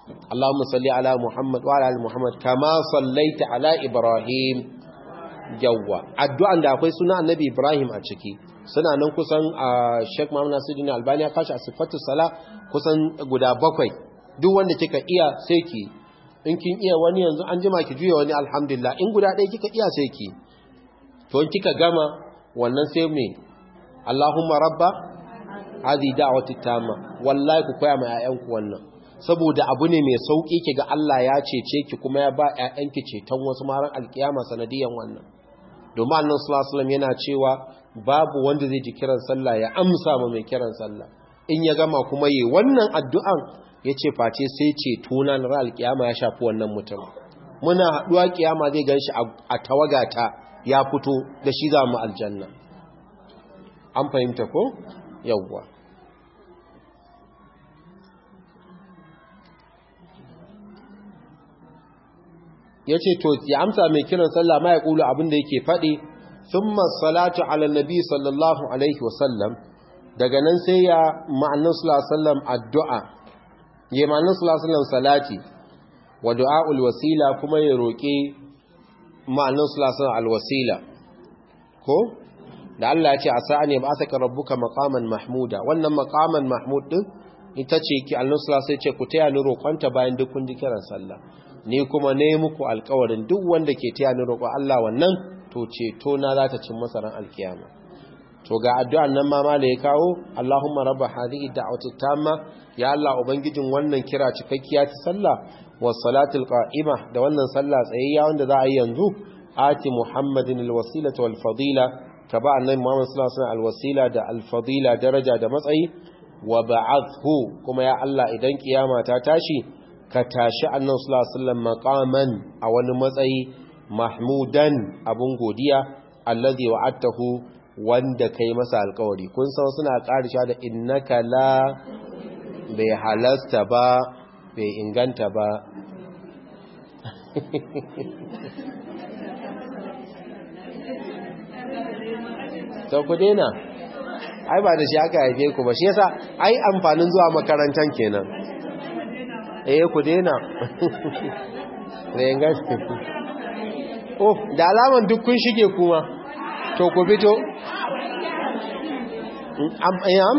Allahumma salli ala Muhammad wa ala ali Muhammad kama sallaita ala Ibrahim. Yawwa addu'an da akwai suna annabi Ibrahim a ciki suna nan kusan Sheikh Muhammad Nasiruddin Albani ya kashi a sifatu sala kusan guda 7 duk wanda kika iya sai ki in kin iya wani yanzu an jima ki juya wani alhamdulillah in guda ɗaya kika iya sai ki to in kika gama wannan sai me Allahumma rabba hadhihi da'wati tamma wallahi ku koya ma ƴaƴanku wannan saboda abu ne mai sauki kiga Allah ya cece ki kuma ya ba ƴaƴanki ceton wasu maran alkiyama sanadiyan wannan domin annabi sallallahu alaihi wasallam yana cewa babu wanda zai ji kiran sallah ya amsa ma mai kiran sallah in ya gama kuma yi wannan addu'an yace face sai ceto na ran alkiyama ya shafi wannan mutum muna haduwa kiyama zai ganshi a tawagata ya fito da shi za mu aljanna an fahimta ko yawwa ya ce to ya amsa mai kiran sallah ma ya kulu abinda yake faɗi thumma salatu ala nabi sallallahu alaihi wasallam daga nan sai ya ma'annan sallallahu alaihi wasallam addu'a ya ma'annan sallallahu alaihi wasallam salati wa du'aul wasila kuma ya roƙe ma'annan sallallahu alaihi wasallam alwasila ko da Allah ya ce asa'ani ba'athaka rabbuka maqaman mahmuda wannan maqaman mahmud din ita ce ki Allah sallallahu alaihi wasallam ce ku taya ni roƙonta bayan duk kun ji kiran sallah ni kuma ne muku alƙawarin duk wanda ke taya ni roƙo Allah wannan to ceto na za ta cin masa ran alkiyama to ga addu'an nan ma mala ya kawo Allahumma rabb hadhihi da'wati tamma ya Allah ubangijin wannan kira cikakkiya ta sallah was salatul qa'ima da wannan sallah tsayayya wanda za a yi yanzu ati muhammadin alwasilata wal fadila ka ba annabi muhammad sallallahu alaihi wasallam alwasila da alfadila daraja da matsayi wa ba'athu kuma ya Allah idan kiyama ta tashi ka tashi annabi sallallahu alaihi wasallam maqaman a wani matsayi mahmudan abun godiya allazi wa'atahu wanda kai masa alƙawari kun san suna ƙarisha da innaka la bai halasta ba bai inganta ba to ku dena ai ba da shi aka haife ku ba shi yasa ai amfanin zuwa makarantan kenan ku dena rengan oh da alaman duk kun shige kuma to ku fito am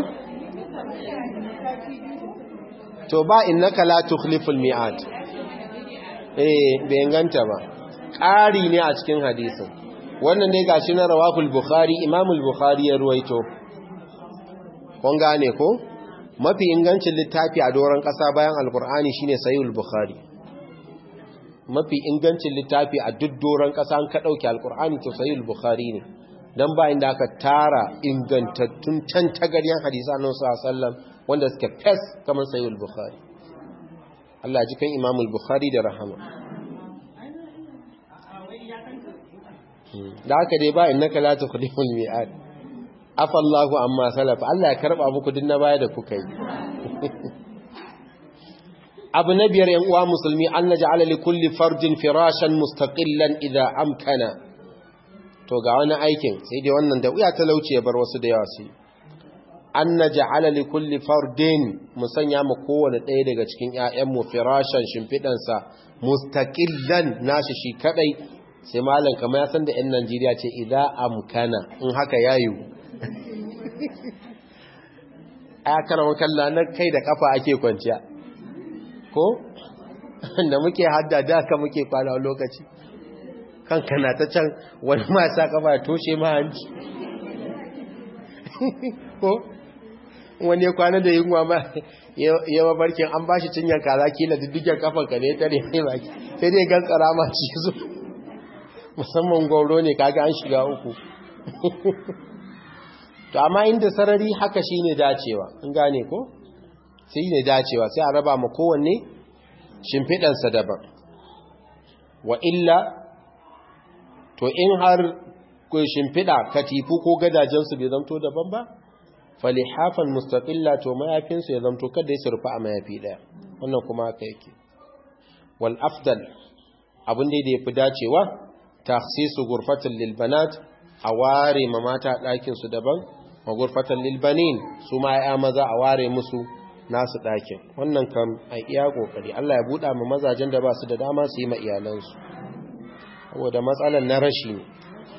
to ba innaka la tukhliful mi'ad bai inganta ba ƙari ne a cikin hadisin wannan ne gashi na rawahul bukhari imamul bukhari ya ruwaito kun gane ko mafi ingancin littafi a doron ƙasa bayan alkur'ani shine sahihul bukhari mafi ingancin littafi a duk doron ƙasa an ka dauke alkur'ani to sahihul bukhari ne dan ba inda aka tara ingantattun tantagaryan hadisi annabi sallallahu alaihi wasallam wanda suke fes kamar sahihul bukhari Allah ji kan imamul bukhari da rahama da haka dai ba innaka la tukhliful mi'ad afallahu amma salaf Allah ya karba muku din na baya da kuka yi abu na biyar yan uwa musulmi an naj'ala li kulli fardin firashan mustaqillan idha amkana to ga wani aikin sai dai wannan da uya talauci ya bar wasu da yawa sai an naj'ala li kulli fardin musanya mu kowanne ɗaya daga cikin ƴaƴan mu firashan shimfidan sa mustaqillan nashi shi kadai sai malam kamar ya san da ƴan Najeriya ce idza amkana in haka yayu aya karawan kalla na kai da kafa ake kwanciya ko da muke hadda da ka muke kwana a lokaci kanka na ta can wani ma sa kafa ya toshe ma hanci ko wani ya kwana da yunwa ma ya mabarkin an bashi cinyar kaza kila diddigen kafan ka ne tare mai baki sai dai gan karama ci zo musamman gauro ne kaga an shiga uku to amma inda sarari haka shine dacewa in gane ko sai ne dacewa sai a raba ma kowanne shimfidan sa daban wa illa to in har ko shimfida katifu ko gadajen su bai zanto daban ba falihafan mustaqilla to mayafin su ya zanto kada ya surfa a mayafi daya wannan kuma haka yake wal afdal abin da yafi dacewa takhsisu ghurfatan lil banat aware ma mata dakin su daban wa ghurfatan lil banin su ma ya maza a ware musu nasu ɗakin. Wannan kam a iya ƙoƙari Allah ya buɗa ma mazajen da ba su da dama su yi ma iyalansu, saboda matsalar na rashi ne.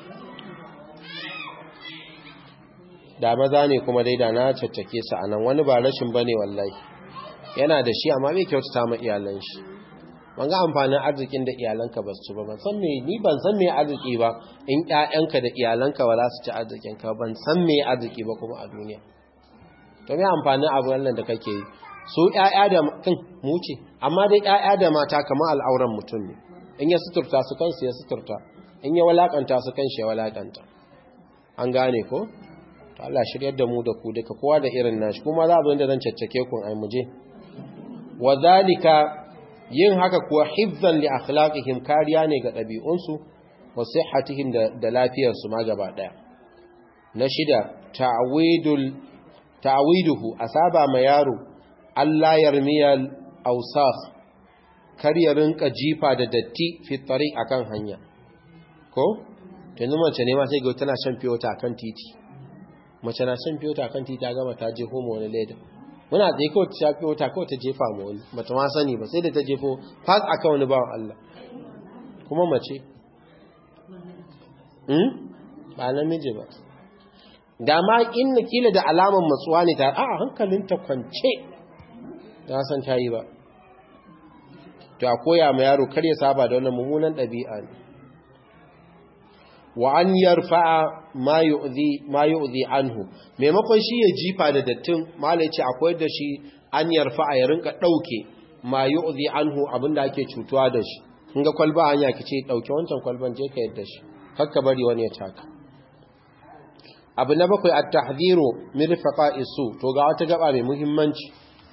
Da maza ne kuma dai da na caccake su a nan, wani ba rashin ba ne wallahi, yana da shi amma bai kyautata ma iyalan shi. Ban ga amfanin arzikin da iyalanka ba su ci ba, ban san me arziki ba in ƴaƴanka da iyalanka ba za su ci arzikinka, ban san me arziki ba kuma a duniya. To me amfanin abu wannan da kake yi? Su ƴaƴa da kan muce, amma dai ƴaƴa da mata kamar al'auran mutum ne, in ya suturta su kansu ya suturta, in ya walakanta su kanshi ya walakanta. An gane ko? To Allah shiryar da mu da ku duka, kowa da irin nashi. Kuma za abin da zan caccake ku ai muje. Wa zalika, yin haka kuwa hifzan li akhlaqihim, kariya ne ga ɗabi'unsu, wa sihhatihim da lafiyarsu ma gaba ɗaya. Na shida, ta'awiduhu, asaba ma yaro Allah yarmiyal awsakh, kar ya rinka jifa da datti fi tariq akan hanya. Ko yanzu mace ne ma sai ga tana shan fiyota akan titi, mace na shan fiyota akan titi ta gama ta je homa wani leda, muna tsaye kawai ta shafi wata kawai ta jefa ma wani, bata ma sani ba sai da ta jefo fas akan wani bawan Allah, kuma mace ba namiji ba. Da ma inna kila da alaman matsuwa ne ta hankalinta kwance, ya san ta yi ba. To a koya ma yaro kar ya saba da wannan mummunan ɗabi'a ne. Wa an yarfa'a ma yu'zi anhu, maimakon shi ya jifa da dattin, malai ce akwai da shi an yarfa'a ya rinka dauke ma yu'zi anhu, abinda ake cutuwa da shi. In ga kwalba hanya kice dauke wancan kwalban je ka yadda shi, kakka bari wani ya taka. Abu na bakwai, at-tahdhiru min rifaqa'i su. To ga wata gaba mai muhimmanci,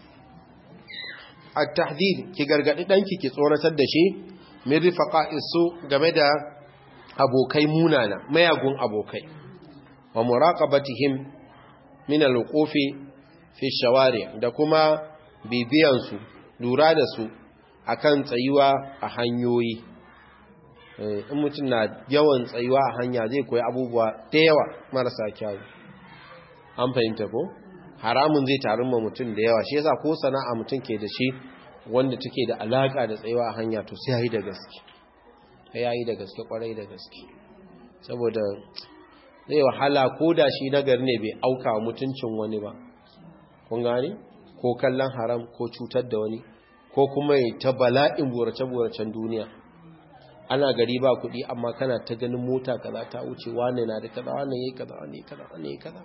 at-tahdhir, ki gargadi danki, ki tsoratar da shi min rifaqa'i su, game da abokai munana, mayagun abokai, wa muraqabatihim min al-wuqufi fi shawari, da kuma bibiyan su, lura da su akan tsayuwa a hanyoyi. In mutum na yawan tsayuwa a hanya zai koyi abubuwa da yawa marasa kyau. An fahimta ko? Haramun zai tarin ma mutum da yawa, shi yasa ko sana'a mutum ke da shi wanda take da alaka da tsayuwa a hanya, to sai yayi da gaske. Yayi da gaske, kwarai da gaske, saboda zai wahala ko da shi nagar ne bai auka mutuncin wani ba, kun gane, ko kallon haram ko cutar da wani, ko kuma ya ta bala'in burace-buracen duniya. Ana gari ba kuɗi amma kana ta ganin mota kaza ta wuce, wane na da kaza, wane yayi kaza, wane yayi kaza, wane yayi kaza.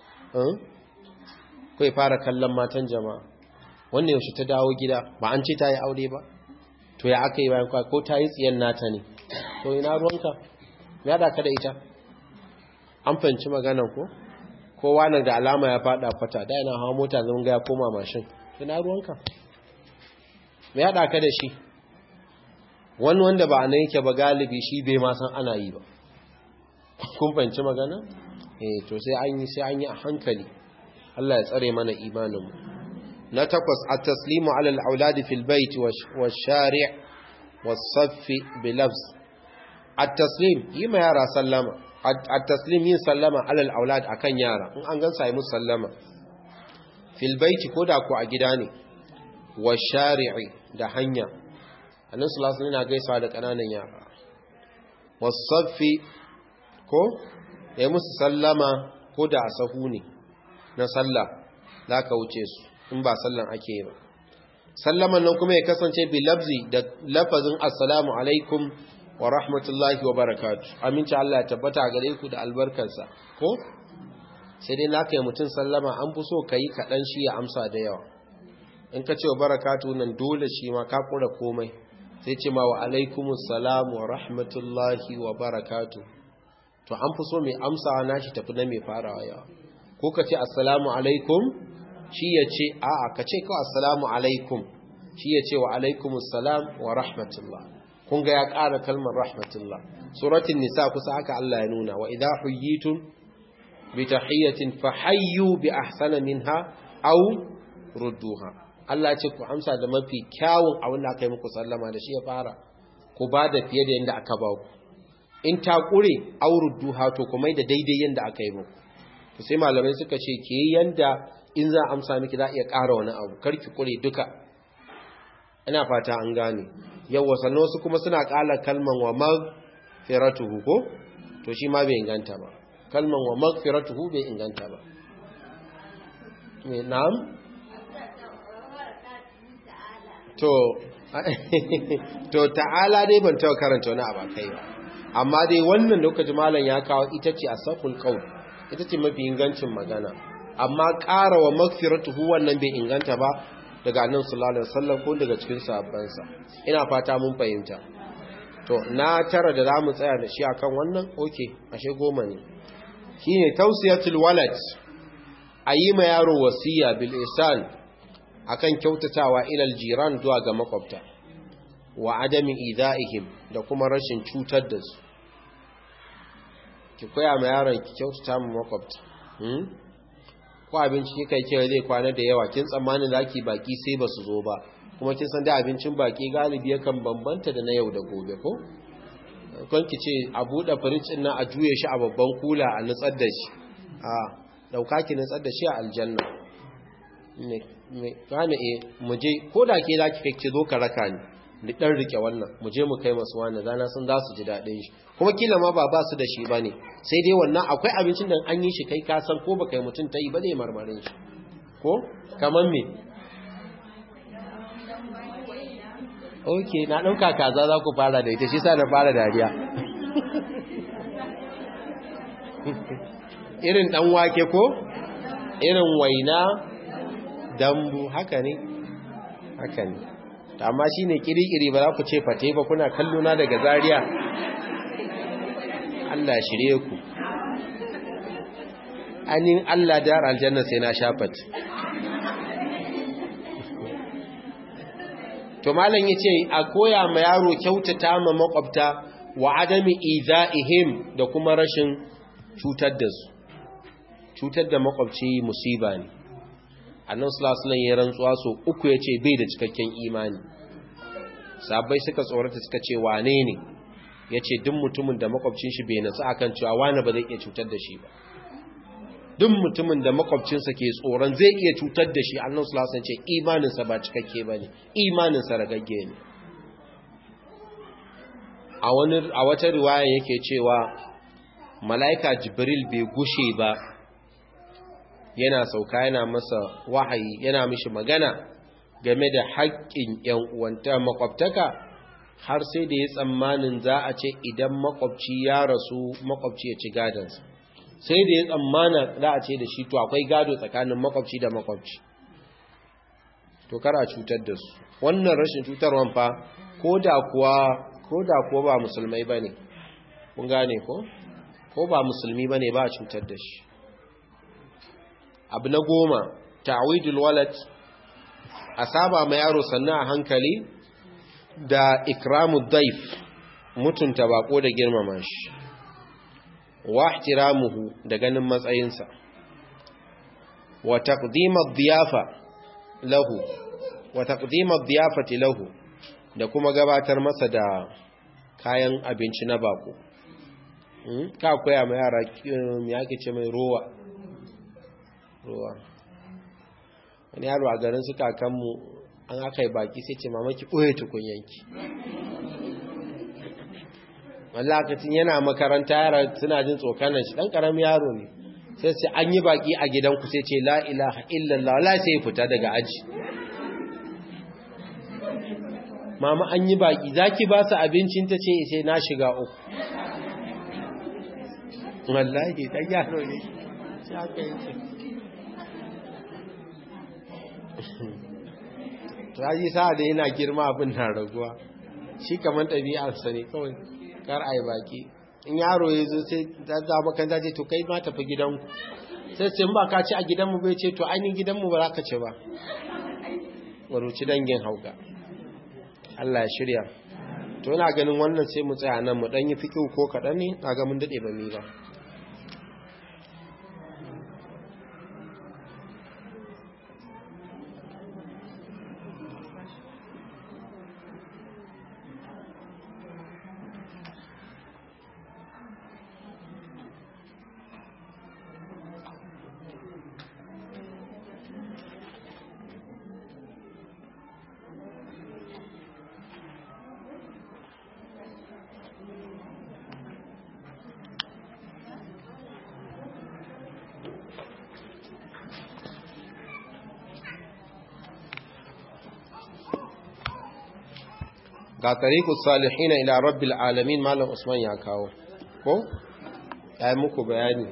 Kai fara kallon matan jama'a, wannan yaushe ta dawo gida, ba an ce ta yi aure ba, to ya aka yi bayan kwa, ko ta yi tsiyan nata ne, to ina ruwanka, ya da ka da ita. An fahimci maganan ko? Kowa nan da alama ya fada fata, da yana hawa mota zan ga ya koma mashin, ina ruwanka, ya da ka da shi. Wani wanda ba nan yake ba galibi shi bai ma san ana yi ba. Kun fahimci magana? To sai an yi a hankali. Allah ya tsare mana imaninmu. Na takwas, at-taslimu ala al-auladi fil bait wa shari' was-saff bi lafz. At-taslim, yi ma yara sallama. At-taslim, yin sallama ala al-aulad akan yara, in an gansa yi musu sallama. Fil bait, ko da ku a gida ne. Wa shari'i, da hanya. Annabi sallallahu alaihi wasallam yana gaisawa da kananan yara. Was-saffi, ko ya musu sallama ko da asahu ne na sallah, zaka wuce su in ba sallan ake yi ba. Sallaman nan kuma ya kasance bi lafzi, da lafazin assalamu alaikum wa rahmatullahi wa barakatuh, aminci Allah ya tabbata gare ku da albarkarsa. Ko sai dai naka yi mutum sallama, an fi so kai kaɗan shi ya amsa da yawa. In ka ce wa barakatuh nan dole shi ma ka kura komai, sai ce ma wa alaikumus salam wa rahmatullahi wa barakatuh. To an fi so mai amsawa nashi tafi na mai farawa yawa. Ko ka ce assalamu alaikum, shi ya ce a'a, ka ce kawai assalamu alaikum, shi ya ce wa alaikumus salam wa rahmatullah. Kun ga ya ƙara kalmar rahmatullah. Suratul Nisa kusa haka Allah ya nuna, wa idha huyyitum bi tahiyyatin fahayyu bi ahsana minha aw rudduha. Allah ce ku amsa da mafi kyawun abin da aka yi muku sallama da shi ya fara, ku ba da fiye da yadda aka ba ku. In ta ƙure aurud duha, to kuma da daidai yadda aka yi muku. To sai malamai suka ce ke yanda in za a amsa miki za a iya ƙara wani abu karki kure duka, ina fata an gane. Yawwa sannan wasu kuma suna ƙala kalman wa maghfiratuhu ko to shi ma bai inganta ba, kalman wa maghfiratuhu bai inganta ba. Na'am to ta'ala dai ban taɓa karanta wani abu kai ba, amma dai wannan da kuka ji malam ya kawo ita ce asaful qaul, ita ce mafi ingancin magana. Amma ƙara wa maghfiratuhu wannan bai inganta ba daga annabi sallallahu alaihi wasallam ko daga cikin sahabbansa. Ina fata mun fahimta. To na tara da zamu tsaya da shi akan wannan, okay ashe 10 ne. Shine tawsiyatul walad, ayi ma yaro wasiya bil ihsan akan kyautatawa ilal jiran zuwa ga makwabta, wa adami idaihim da kuma rashin cutar da su. Ki koya ma yaron ki kyautata ma makwabta. Ko abinci kika yi zai kwana da yawa, kin tsammanin zaki baki sai ba su zo ba, kuma kin san da abincin baki galibi yakan bambanta da na yau da gobe ko? Kan ki ce a buɗe firij ɗin nan a juye shi a babban kula a nutsar da shi, a dauka ki nutsar da shi a aljanna. Gane mu je ko da ke zaki kai ki zo ka raka ni dan rike wannan mu je mu kai masu wannan zana sun za su ji daɗin shi, kuma kila ma ba su da shi bane, sai dai wannan akwai abincin da an yi shi kai ka san ko baka yi mutum ta yi ba zai marmarin shi ko kaman me. Okay na ɗauka kaza za ku fara da ita shi sa na fara dariya. Irin ɗan wake ko irin waina dambu, haka ne amma shi ne kirikiri ba za ku ce fate ba, kuna kallona daga Zaria. Allah shirye ku, anin Allah da aljanna sai na shafat. To malam yace a koya ma yaro kyautata ma makwabta wa adami izaihim da kuma rashin cutar da su. Cutar da makwabci musiba ne. Annabi sallallahu alaihi wasallam ya rantsuwa so 3 yace bai da cikakken imani. Sahabbai suka tsorata suka ce wane ne? Yace duk mutumin da makwabcin shi bai natsu akan cewa wani ba zai iya cutar da shi ba. Duk mutumin da makwabcinsa ke tsoron zai iya cutar da shi, Annabi sallallahu alaihi wasallam ce imaninsa ba cikakke bane, imaninsa ragagge ne. A wata riwaya yake cewa mala'ika Jibril bai gushe ba yana sauka yana masa wahayi, yana mishi magana game da haƙƙin ƴan uwanta makwabtaka, har sai da ya tsammanin za a ce idan makwabci ya rasu makwabci ya ci gadansa, sai da ya tsammana za a ce da shi to akwai gado tsakanin makwabci da makwabci, to kar a cutar da su. Wannan rashin cutarwan fa ko da kuwa ba musulmai bane, kun gane ko ba musulmi bane ba a cutar da shi. Abu na 10 ta'widul walad, a saba ma yaro sannan a hankali da ikramud daif, mutunta bako da girmama shi, wa ihtiramuhu da ganin matsayinsa, wa taqdimad diyafati lahu da kuma gabatar masa da kayan abinci na bako. Ka koya ma yara me yake ce mai rowa. Wani yaro a garin su kakanmu an aka yi baki sai ce mamaki ɓoye tukunyanki. Wallakacin yana makaranta yara suna jin tsokanan shi, ɗan ƙaramin yaro ne, sai ce an yi baki a gidanku, sai ce la ilaha illallah, la sai fita daga aji. Mama an yi baki, za ki ba su abincin, ta ce sai na shiga uku. Wallahi ɗan yaro ne shi haka yake. Raji sa'a da yana girma abin na raguwa, shi kamar ɗabi'arsa ne kawai, kar a yi baki. In yaro ya zo sai ta makanta ce to kai ma tafi gidanku, sai ce ba ka ci a gidanmu bai ce to ainihin gidanmu ba za ka ci ba. Waruci dangin hauka, Allah ya shirya. To yana ganin wannan sai mu tsaya nan mu ɗan yi fikihu ko kaɗan ne, na ga mun daɗe ba mi ba. ga tariqus salihin ila rabbil alamin malam Usman ya kawo ko yayi muku bayani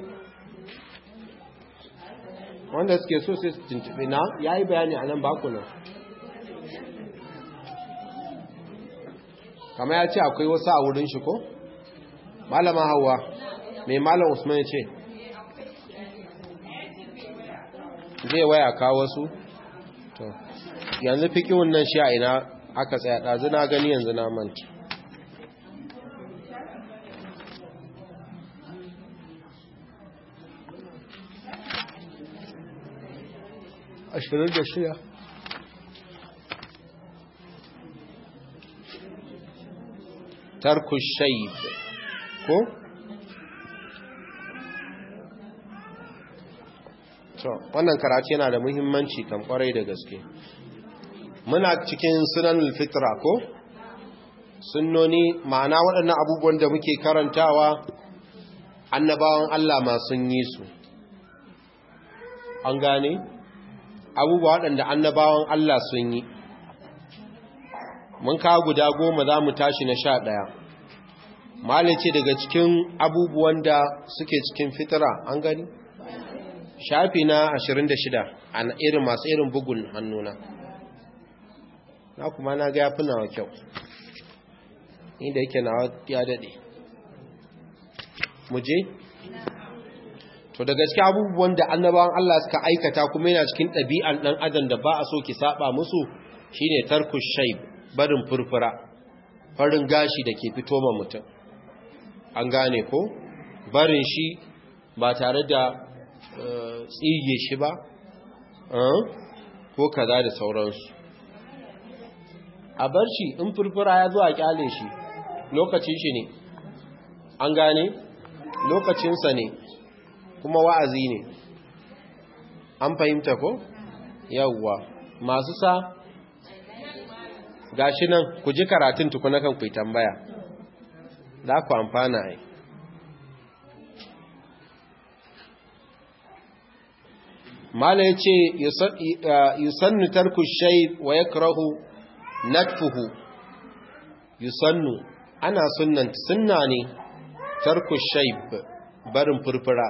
wanda suke so sai su tuntube na yayi bayani anan ba ku nan kamar ya ce akwai wasu a wurin shi ko malama Hauwa mai malam Usman ya ce zai waya kawo su to yanzu fiqhun nan shi a ina aka tsaya dazu na gani yanzu na manta ashirin da shida tarku shayb ko to wannan karatu yana da muhimmanci kan kwarai da gaske muna cikin sunanul fitra ko sunnoni ma'ana waɗannan abubuwan da muke karantawa annabawan Allah ma sun yi su an gane abubuwa waɗanda annabawan Allah sun yi mun kawo guda 10 za mu tashi na 11 malice daga cikin abubuwan da suke cikin fitra an gani shafi na 26 an irin masu irin bugun hannuna na kuma na ga yafi nawa kyau inda yake nawa ya dade muje to daga cikin abubuwan da annabawan Allah suka aikata kuma yana cikin ɗabi'an ɗan adam da ba a so ki saba musu shine tarku shayb barin furfura farin gashi da ke fito ma mutum an gane ko barin shi ba tare da tsige shi ba ko kaza da sauransu a bar shi in furfura ya zo a kyale shi lokacin shi ne an gane lokacinsa ne kuma wa'azi ne an fahimta ko yawwa masu sa gashi nan ku ji karatun tukuna kan ku tambaya za ku amfana ai mala yace yusannu tarku shay wa yakrahu natfuhu yusannu ana sunna ne tarku shayb barin furfura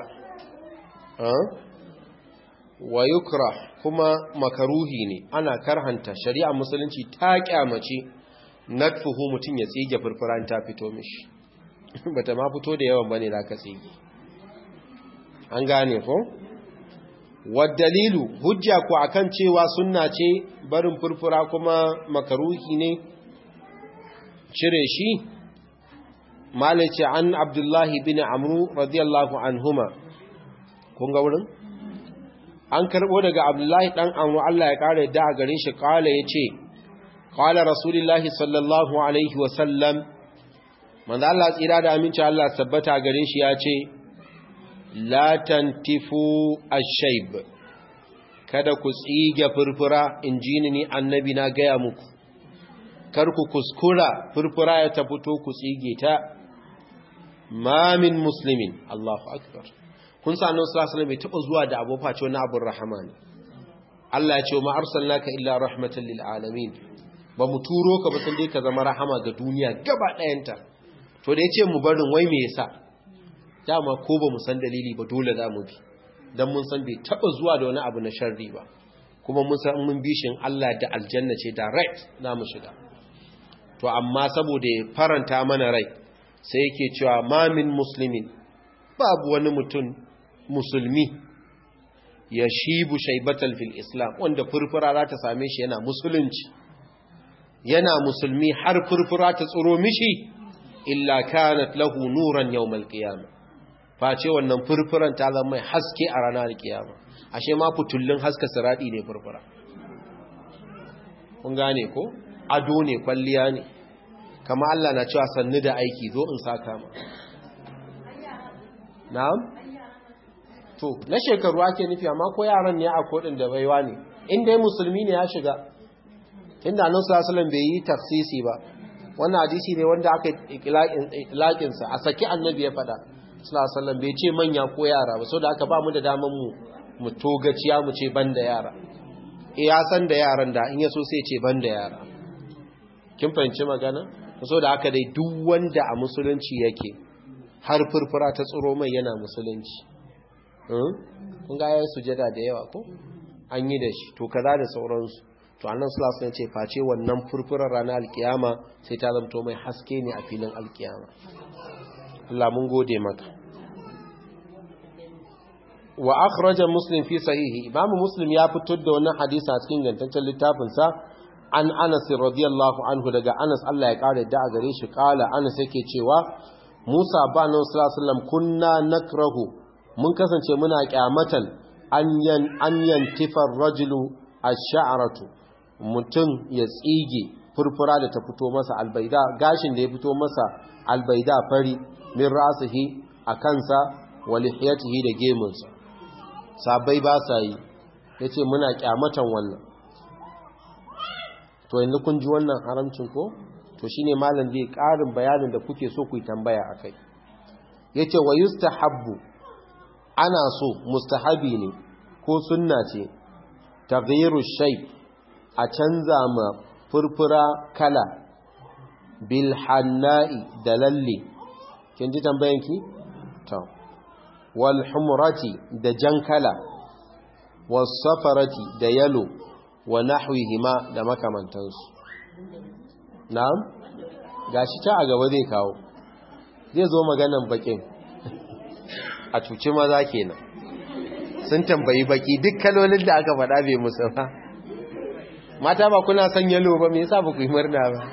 wa yukrah kuma makaruhi ne ana karhanta shari'a musulunci ta kyamace natfuhu mutun ya tsige furfuran ta fito mishi bata ma fito da yawan bane zaka tsige an gane ko dalilu hujja ku akan cewa sunna ce barin furfura kuma makaruhi ne cire shi malaci an abdullahi bin amru radiyallahu anhuma kun ga wurin an karbo daga abdullahi dan amru Allah ya kare da a garin shi kala yace qala rasulullahi sallallahu alaihi wasallam manzo Allah tsira da aminci Allah tabbata garin shi yace la tantifu ash-shayb kada ku tsige furfura injini ni annabi na gaya muku kar ku kuskura furfura ya ta fito ku tsige ta ma min muslimin Allahu akbar kun sa annabi sallallahu alaihi wasallam bai taba zuwa da abu face wani abun rahama ne Allah ya ce ma arsalnaka illa rahmatan lil alamin ba mu turo ka ba sai dai ka zama rahama ga duniya gaba ɗayanta to da yace mu barin wai me yasa dama ko ba mu san dalili ba dole za mu bi dan mun san bai taba zuwa da wani abu na sharri ba kuma mun san mun bi shin Allah da aljanna ce direct za mu shiga to amma saboda ya faranta mana rai sai yake cewa ma min muslimin babu wani mutum musulmi ya shibu shaibatal fil islam wanda furfura za ta same shi yana musulunci yana musulmi har furfura ta tsoro mishi illa kanat lahu nuran yawmal qiyamah face wannan furfuran ta zama mai haske a ranar kiyama ashe ma fitullun haska siradi ne furfura kun gane ko ado ne kwalliya ne kama Allah na cewa sannu da aiki zo in saka ma na'am to na shekaru ake nufi amma ko yaran ne a kodin da baiwa ne in dai musulmi ne ya shiga inda annabi sallallahu alaihi wasallam bai yi tafsisi ba wannan hadisi ne wanda aka itlaqin sa a saki annabi ya fada sallallahu alaihi wasallam bai ce manya ko yara ba saboda aka ba mu da daman mu togaciya mu ce banda yara ya san da yaran da in yaso sai ce banda yara kin fahimci magana so da haka dai duk wanda a musulunci yake har furfura ta tsoro mai yana musulunci kun ga yayin sujada da yawa ko an yi da shi to kaza da sauransu to annan sallallahu alaihi wasallam ce face wannan furfurar ranar alkiyama sai ta zanto mai haske ne a filin alkiyama Allah mun gode maka wa akhraja muslim fi sahihi imam muslim ya fitar da wannan hadisi a cikin gantaccen littafin sa an Anas radiyallahu anhu daga Anas Allah ya kare da a gare shi kala Anas yake cewa Musa ba nan sallallahu alaihi wasallam kunna nakrahu mun kasance muna kyamatan an yantifar rajulu ash-sha'ratu mutum ya tsige furfura da ta fito masa albaida gashin da ya fito masa albaida fari min ra'sihi a kansa wa lihiyatihi da gemunsa sabai ba sa yi yace muna kyamatan wannan to yanzu kun ji wannan haramcin ko to shine malam zai karin bayanin da kuke so ku yi tambaya akai yace wa yustahabbu ana so mustahabi ne ko sunna ce taghyiru shay a canza ma furfura kala bil hanna'i da lalle kin ji tambayanki to wal humrati da jan kala was safarati da yalo wa nahwihima da makamantansu na'am gashi ta a gaba zai kawo zai zo maganan bakin a cuci maza kenan sun tambayi baki duk kalolin da aka faɗa bai musu ba mata ba kuna son yalo ba me yasa ba ku yi murna ba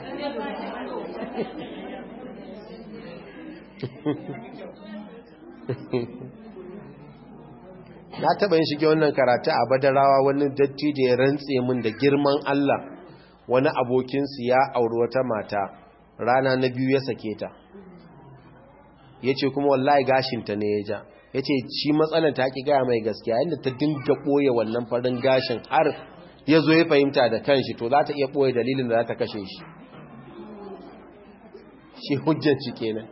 na taɓa yin shige wannan karatu a Badarawa wani dattijo ya rantse min da girman Allah wani abokinsu ya auri wata mata rana na biyu ya sake ta ya ce kuma wallahi gashinta ne ya ja ya ce shi matsalar ta ki gaya mai gaskiya yadda ta dinga ɓoye wannan farin gashin har ya zo ya fahimta da kanshi to za ta iya ɓoye dalilin da za ta kashe shi shi hujjar shi kenan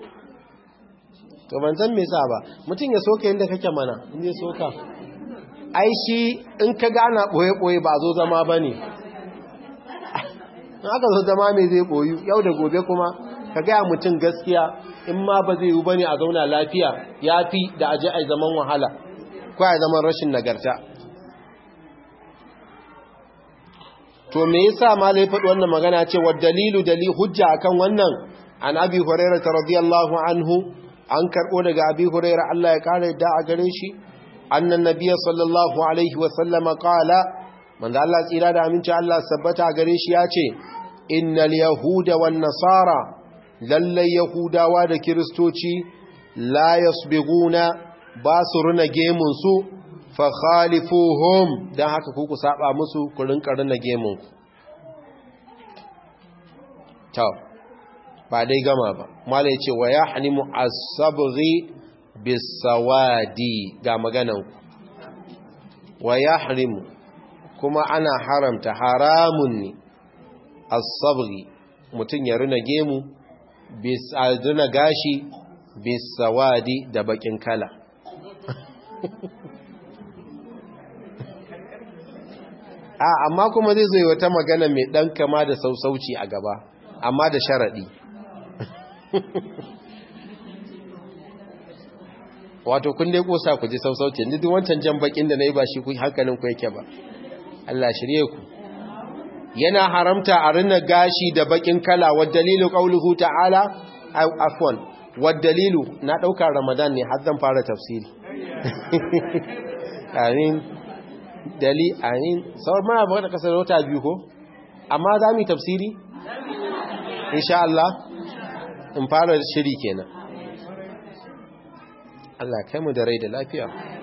to ban san me yasa ba mutum ya soka yadda kake mana in ya soka ai shi in ka gana ɓoye-ɓoye ba zo zama ba ne in aka zo zama mai zai ɓoyu yau da gobe kuma ka gaya mutum gaskiya in ma ba zai yi ba ne a zauna lafiya ya fi da aji a zaman wahala ko a zaman rashin nagarta to me yasa ma lai faɗi wannan magana ce wa dalilu hujja akan wannan an abi hurairah radiyallahu anhu an karɓo daga abi hurairah Allah ya kare da a gare shi annan nabiyyi sallallahu alaihi wa sallama qala manzo Allah tsira da aminci Allah sabbata a gare shi ya ce innal yahuda wan nasara lallai yahudawa da kiristoci la yasbiguna ba su runa gemunsu fa khalifuhum dan haka ku saba musu ku rinka runa gemunku to ba dai gama ba mallai yace wa yahnimu as-sabghi bis-sawadi ga maganan ku wa yahrimu kuma ana haramta haramun ne as-sabghi mutun ya runa gemu bisaduna gashi bisawadi da bakin kala amma kuma zai zo wata magana mai dan kama da sausauci a gaba amma da sharadi wato kun dai kosa ku ji sausauci ni duk wancan jan bakin da nayi ba shi ku hankalin ku yake ba Allah shirye ku yana haramta a rina gashi da bakin kala wa dalilu qauluhu ta'ala afwan wa dalilu na dauka ramadan ne har zan fara tafsiri amin amin sauran ma ba da kasar wata biyu ko amma za mu tafsiri insha Allah in fara shiri kenan Allah kai mu da rai da lafiya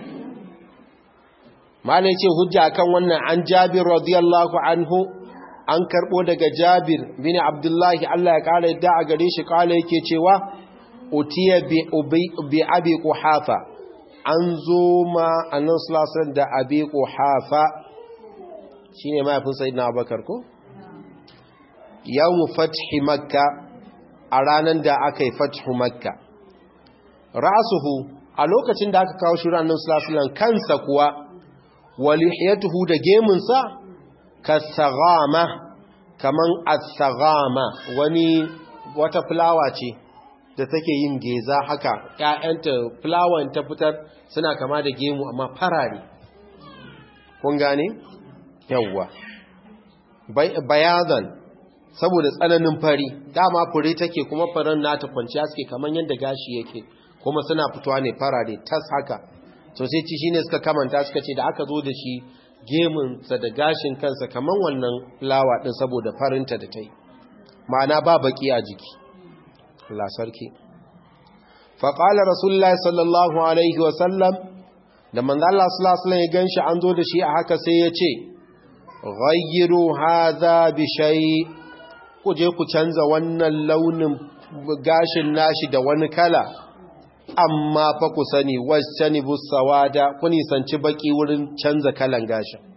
malai ce hujja kan wannan an Jabir radiyallahu anhu an karbo daga Jabir bin Abdullahi Allah ya kare yadda a gare shi kala yake cewa utiya bi abi quhafa an zo ma annabi sallallahu alaihi wasallam da abi quhafa shine mahaifin sayyidina Abubakar ko yawm fathi makka a ranan da aka yi fathu makka ra'suhu a lokacin da aka kawo shi annabi sallallahu alaihi wasallam kansa kuwa walihiyatuhu da gemunsa kasagama kaman as-saghama wata fulawa ce da take yin geza haka, ƴaƴanta fulawan ta fitar suna kama da gemu amma farare. Kun gane? Yawwa. Bayazan saboda tsananin fari, dama fure take kuma faran nata kwanciya suke kaman yadda gashi yake, kuma suna fitowa ne farare tas haka. So sai ci shine suka kamanta suka ce da aka zo da shi gemunsa da gashin kansa kaman wannan fulawa din saboda farinta da ta yi, ma'ana ba baki a jiki. Allah sarki. Faƙala Rasulullahi sallallahu Alaihi wasallam, da manzo Allah sallallahu Alaihi wasallam ya ganshi an zo da shi a haka sai ya ce, ghayyiru hadha bi shay, ku je ku canza wannan launin gashin nashi da wani kala, amma fa ku sani wajtanibu sawada, ku nisanci baki wurin canza kalan gashin.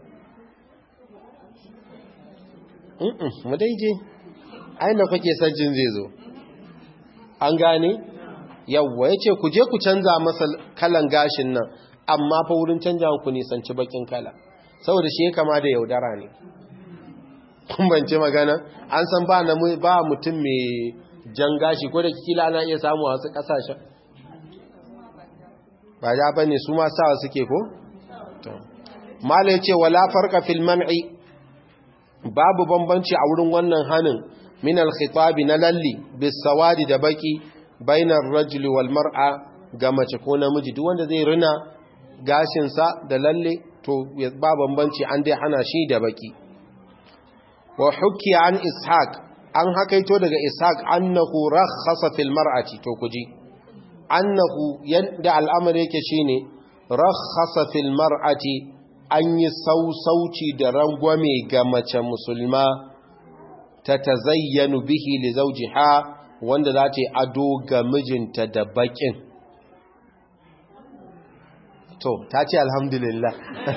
Mu dai je aina kake son jin zai zo. An gane? Yawwa ya ce ku je ku canza masa kalan gashin nan, amma fa wurin canja ku nisanci bakin kala, saboda shi ya kama da yaudara ne. Kun bance magana? An san ba mutum mai jan gashi, ko da kila ana iya samu a wasu kasashen. Ba da bane su ma sawa suke ko? Mala ya ce wala farqa fil man'i, babu bambanci a wurin wannan hanin min al-khitabi na lalli bis sawadi da baki bainar rajuli wal mar'a, ga mace ko namiji duk wanda zai rina gashin sa da lalle to ba bambanci, an dai hana shi da baki. Wa hukki an ishaq, an hakaito daga ishaq annahu rakhasa fil mar'ati, to kuji annahu yanda al'amari yake shine rakhasa fil mar'ati, an yi sausauci da rangwame ga mace musulma ta tazayyanu bihi li zawjiha, wanda za ta yi ado ga mijinta da bakin. To ta ce alhamdulillah.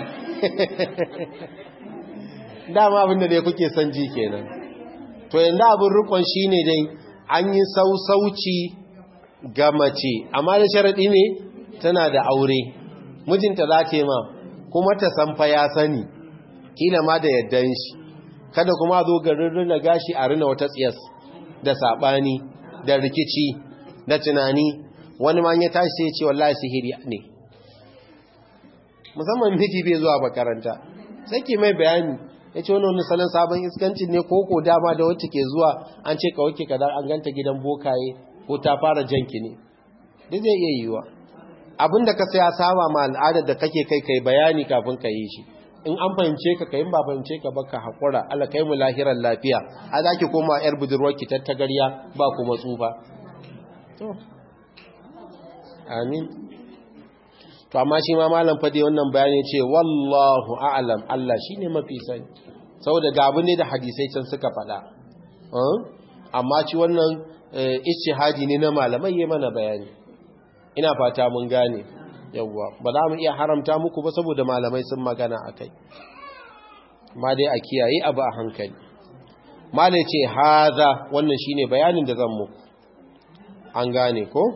Dama abinda dai kuke son ji kenan. To yanzu abin rukun shine dai an yi sausauci ga mace, amma da sharadi ne tana da aure, mijinta za ta yi ma kuma ta san fa ya sani, kila ma da yaddan shi, kada kuma zo garin rina gashi a rina wata tsiyas da sabani da rikici da tunani. Wani ma ya tashi sai ya ce wallahi sihiri ne, musamman miji bai zuwa makaranta, sai ke mai bayani ya ce wani salon sabon iskancin ne, ko dama da wacce ke zuwa an ce kawai ke kadar an ganta gidan bokaye ko ta fara janki ne, duk zai iya yiwuwa. Abinda ka sai ya saba ma al'adar da kake kai bayani kafin ka yi shi, in an fahimce ka kayin ba fahimce ka baka haƙura, Allah kai mu lahiran lafiya, a za ki koma yar budurwarki tattagarya ba kuma tsufa. To amin. To amma shi ma malam fadi wannan bayani ce wallahu a'lam, Allah shine mafi sani, saboda ga abin ne da hadisai can suka faɗa. Amma ci wannan ijtihadi ne na malamai yayin mana bayani. Ina fata mun gane. Yawwa ba za mu iya haramta muku ba saboda malamai sun magana akai, ma dai a kiyaye abu a hankali. Malai ce haza, wannan shine bayanin da zan muku. An gane ko?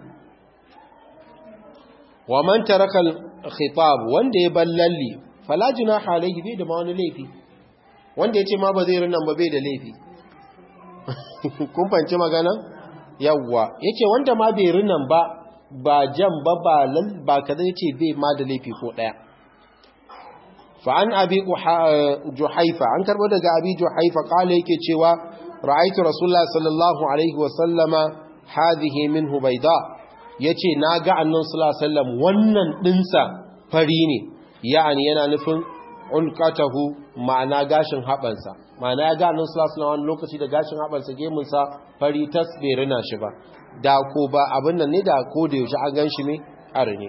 Wa man taraka al-khitab, wanda ya ballalli fala junaha alayhi, bai da ma wani laifi. Wanda yace ma ba zai rinnan ba bai da laifi. Kun fanci magana? Yawwa yace wanda ma bai rinnan ba jan ba kaza yace bai ma da laifi ko daya. Fa an abi juhaifa, an karbo daga abi juhaifa kale yake cewa ra'aytu rasulullahi sallallahu alaihi wa sallama hadhihi minhu bayda, yace naga annabi sallallahu alaihi wasallam wannan dinsa fari ne, yani yana nufin ulqatahu, ma'ana gashin habansa, ma'ana ya ga annabi sallallahu alaihi wasallam lokaci da gashin habansa gemunsa fari tas bai rina shi ba, da ko ba abin nan ne da ko da yaushe an ganshi ne arne.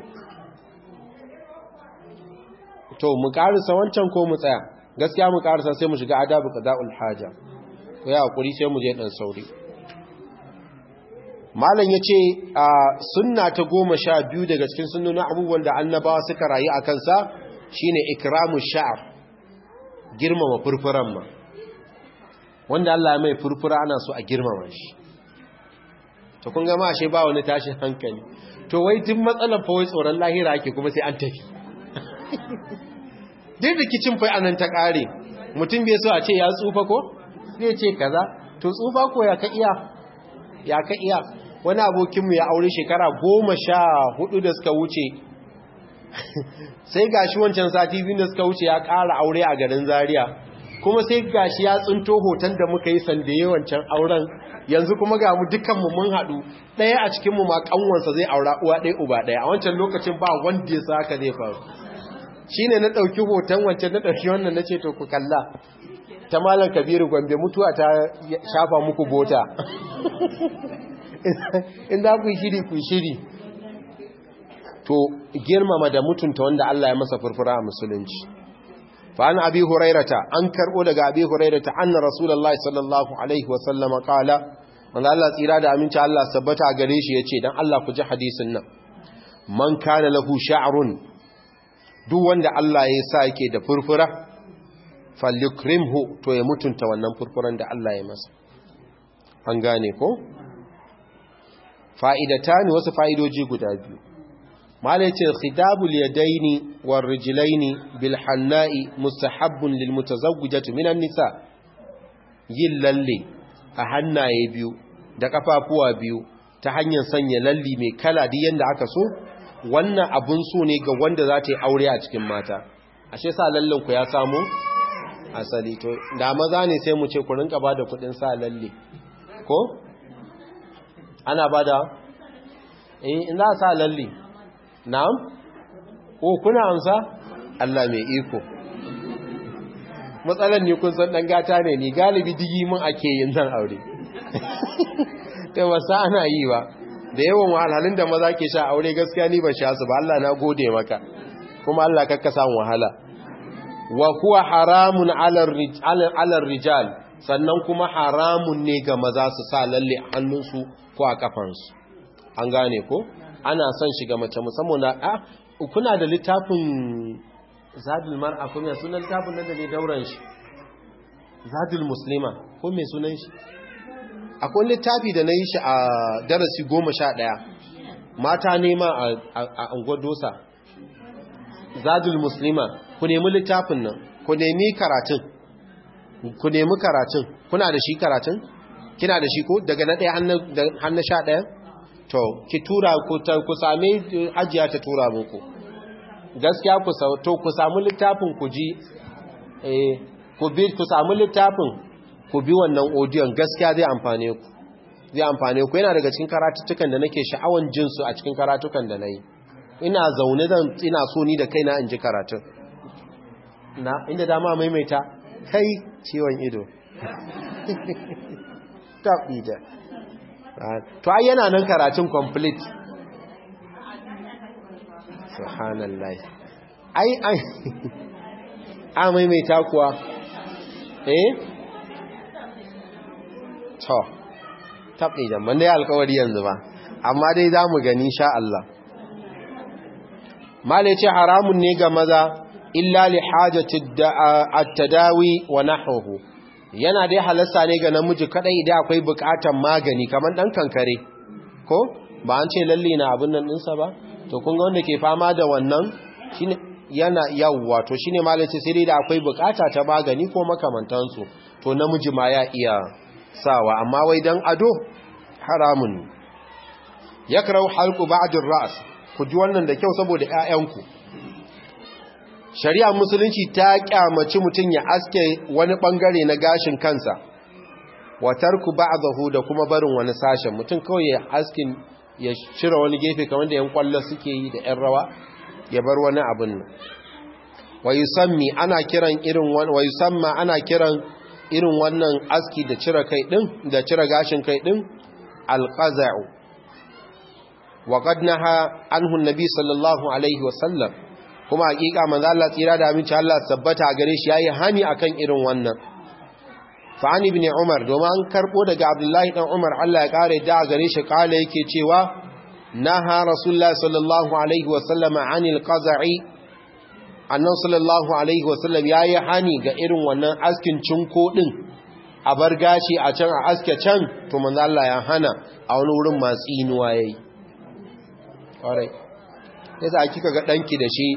To mu karisa wancan ko mu tsaya? Gaskiya mu karisa sai mu shiga adabu qada'ul haja. Ko ya hakuri sai mu je dan sauri. Malam yace sunna ta 12 daga cikin sunnonin abubuwan da annabawa suka rayu akan sa shine ikramu sha'r, girmama furfuran ma. Wanda Allah ya mai furfura ana so a girmama shi. To kun ga ma ashe ba wani tashin hankali. To wai duk matsalar fa wai tsoron lahira ake kuma sai an tafi. Duk rikicin fa anan ta kare. Mutum bai so a ce ya tsufa ko? zai ce kaza. To tsufa ko ya ka iya wani abokinmu ya aure shekara 14 da suka wuce sai gashi wancan sati biyu da suka wuce ya ƙara aure a garin Zaria, kuma sai gashi ya tsinto hoton da muka yi sanda wancan auren. Yanzu kuma ga mu dukkanmu mun haɗu, ɗaya a cikinmu ma ƙanwansa zai aura uwa ɗaya uba ɗaya. A wancan lokacin ba wanda ya sa haka zai faru. Shi ne na ɗauki hoton wancan na ɗauki wannan na ce to ku kalla ta Malam Kabiru Gombe, mutuwa ta shafa muku bota. In za ku yi shiri ku yi shiri. To girmama da mutunta wanda Allah ya masa furfura a musulunci. fa an abi hurairata an karbo daga abi hurairata anna rasulullahi sallallahu alaihi wa sallam qala wanda Allah tsira da aminci Allah sabbata a gare shi yace dan Allah ku ji hadisin nan, man kana lahu sha'run, duk wanda Allah ya sa yake da furfura, falyukrimhu, to ya mutunta wannan furfuran da Allah ya masa. An gane ko? Fa'idatani, wasu fa'idoji guda biyu. Malai ce khidabul yadaini war rijlaini bil hanna'i mustahabbun lil mutazawwijati minan nisa. Yin lalle a hannaye biyu da kafafuwa biyu ta hanyar sanya lalle mai kala duk yanda aka so, wannan abun so ne ga wanda za ta yi aure a cikin mata. Ashe sa lallen ku ya samu asali. To da maza ne sai mu ce ku rinka bada kudin sa lalle ko ana bada in za sa lalle. Na'am? Ko kuna amsa? Allah mai iko. Matsalan ne kun san dan gata ne ni, galibi digi mun ake yin zan aure. To wasa ana yi ba. Da yawan wahalhalun da maza ke sha aure gaskiya ni ban sha su ba. Allah na gode maka. Kuma Allah kakka samu wahala. Wa huwa haramun ala rijal, sannan kuma haramun ne ga maza su sa lalle a hannunsu ko a kafansu. An gane ko? Ana son shiga mace musamman na kuna da littafin Zadul Mar'a ko me sunan littafin nan da ne dauran shi, Zadul Muslima ko me sunan shi? Akwai littafi da nayi shi a darasi 11 mata ne ma a unguwar Dosa, Zadul Muslima. Ku nemi littafin nan, ku nemi karatun, kuna da shi karatun? Kina da shi ko daga na 1 har na 11? To ki tura ku same Hajiya ta tura muku. Gaskiya ku samu littafin ku ji, ku samu littafin ku bi wannan audiyon, gaskiya zai amfane ku. Yana daga cikin karatutukan da nake sha'awan jin su a cikin karatukan da nayi. Ina zaune ina so ni da kaina in ji karatun. Inda dama maimaita kai ciwon ido. Tabida. To ai yana nan karatun complete. Subhanallah. Ai a maimaita kuwa. To tabida man dai alƙawari yanzu ba, amma dai zamu gani insha Allah. Mala ce haramun ne ga maza illa li hajati at-tadawi wa nahwuhu. Yana dai halasta ne ga namiji kadai idan akwai bukatan magani kamar dan kankare ko ba an ce lalle na abin nan dinsa ba, to kun ga wanda ke fama da wannan shine yana yawwa, to shine malaci sai dai da akwai bukata ta magani ko makamantansu, to namiji ma ya iya sawa, amma wai dan ado haramun. yakrau halqu ba'd ar-ra's, ku ji wannan da kyau saboda ƴaƴanku. Shari'ar musulunci ta kyamaci mutum ya aske wani bangare na gashin kansa, wa tarku ba'dahu, da kuma barin wani sashen. Mutum kawai ya askin ya cire wani gefe kamar da yan kwallo suke yi da yan rawa, ya bar wani abin nan. Wa yusamma ana kiran irin wannan aski da cire kai din, da cire gashin kai din, al-qaza'u. wa qad naha anhu an-nabi sallallahu alaihi wa sallam, kuma hakika manzo Allah tsira da aminci Allah tabbata a gare shi yayi hani akan irin wannan. Fa an ibn Umar, domin an karbo daga Abdullahi dan Umar Allah ya kare da gare shi, kala yake cewa naha Rasulullah sallallahu alaihi wa sallam anil qaza'i, annabi sallallahu alaihi wa sallam yayi hani ga irin wannan askin cinko din, a bar gashi a can a aske can, to manzo Allah ya hana a wani wurin masu inuwa yayi. Alright, yasa kika ga danki da shi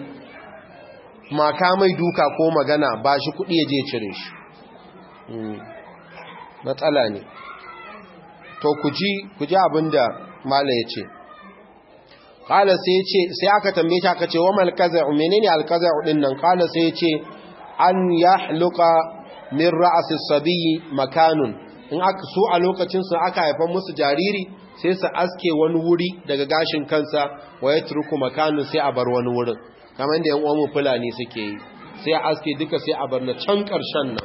maka mai duka ko magana, ba shi kudi ya je cire shi. matsala ne. To ku ji abinda mala ya ce. Kala sai aka tambaye shi aka ce wa mal qaza'u, menene al qaza'u din nan? Kala sai ya ce an yahluqa min ra'si as-sabi makanun, in aka so a lokacin su aka haifa musu jariri sai su aske wani wuri daga gashin kansa, wa yatruku makanun, sai a bar wani wurin, kamar da yan uwan fulani suke yi, sai a aske duka sai a bar na can karshen nan.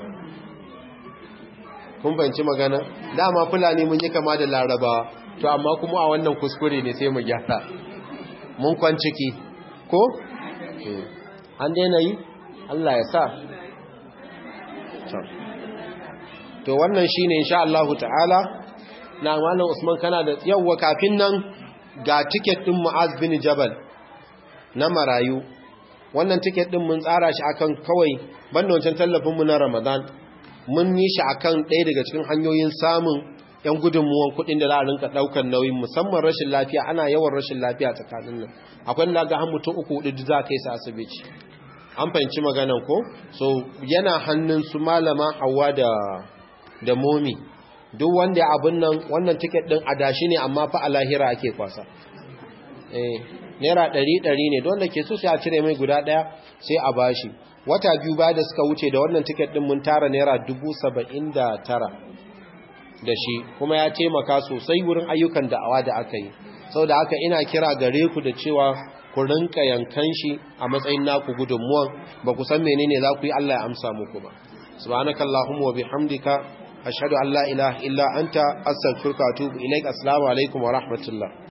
Kun banci magana? Dama fulani mun yi kama da larabawa, to amma kuma a wannan kuskure ne sai mu gyara. Mun kwanciki ko? An daina yi? Allah ya sa. To wannan shine insha Allah ta'ala. Na Malam Usman kana da yawa, kafin nan ga ticket din Mu'az bin Jabal na marayu. Wannan ticket din mun tsara shi akan kawai banda wancan tallafin mu na Ramadan. Mun yi shi akan ɗaya daga cikin hanyoyin samun yan gudunmuwan kuɗin da za a rinka ɗaukar nauyin, musamman rashin lafiya. Ana yawan rashin lafiya tsakanin nan, akwai da ga mutum 3-4 za kai su asibiti. An fahimci maganan ko? So yana hannun su malama Hauwa da Momi. Duk wanda ya abin nan, wannan ticket din adashi ne amma fa a lahira ake kwasa. Naira 100 ne, don da ke so sai a cire mai guda ɗaya sai a bashi. Wata 2 baya da suka wuce da wannan ticket din mun tara naira 79,000 da shi, kuma ya taimaka sosai wurin ayyukan da'awa da aka yi. Saboda haka ina kira gare ku da cewa ku rinka yankan shi a matsayin naku gudunmuwan, ba ku san menene za ku yi, Allah ya amsa muku ba. Subhanakallahumma wa bihamdika ashhadu an la ilaha illa anta astaghfiruka wa atubu ilaik. Assalamu alaikum wa rahmatullah.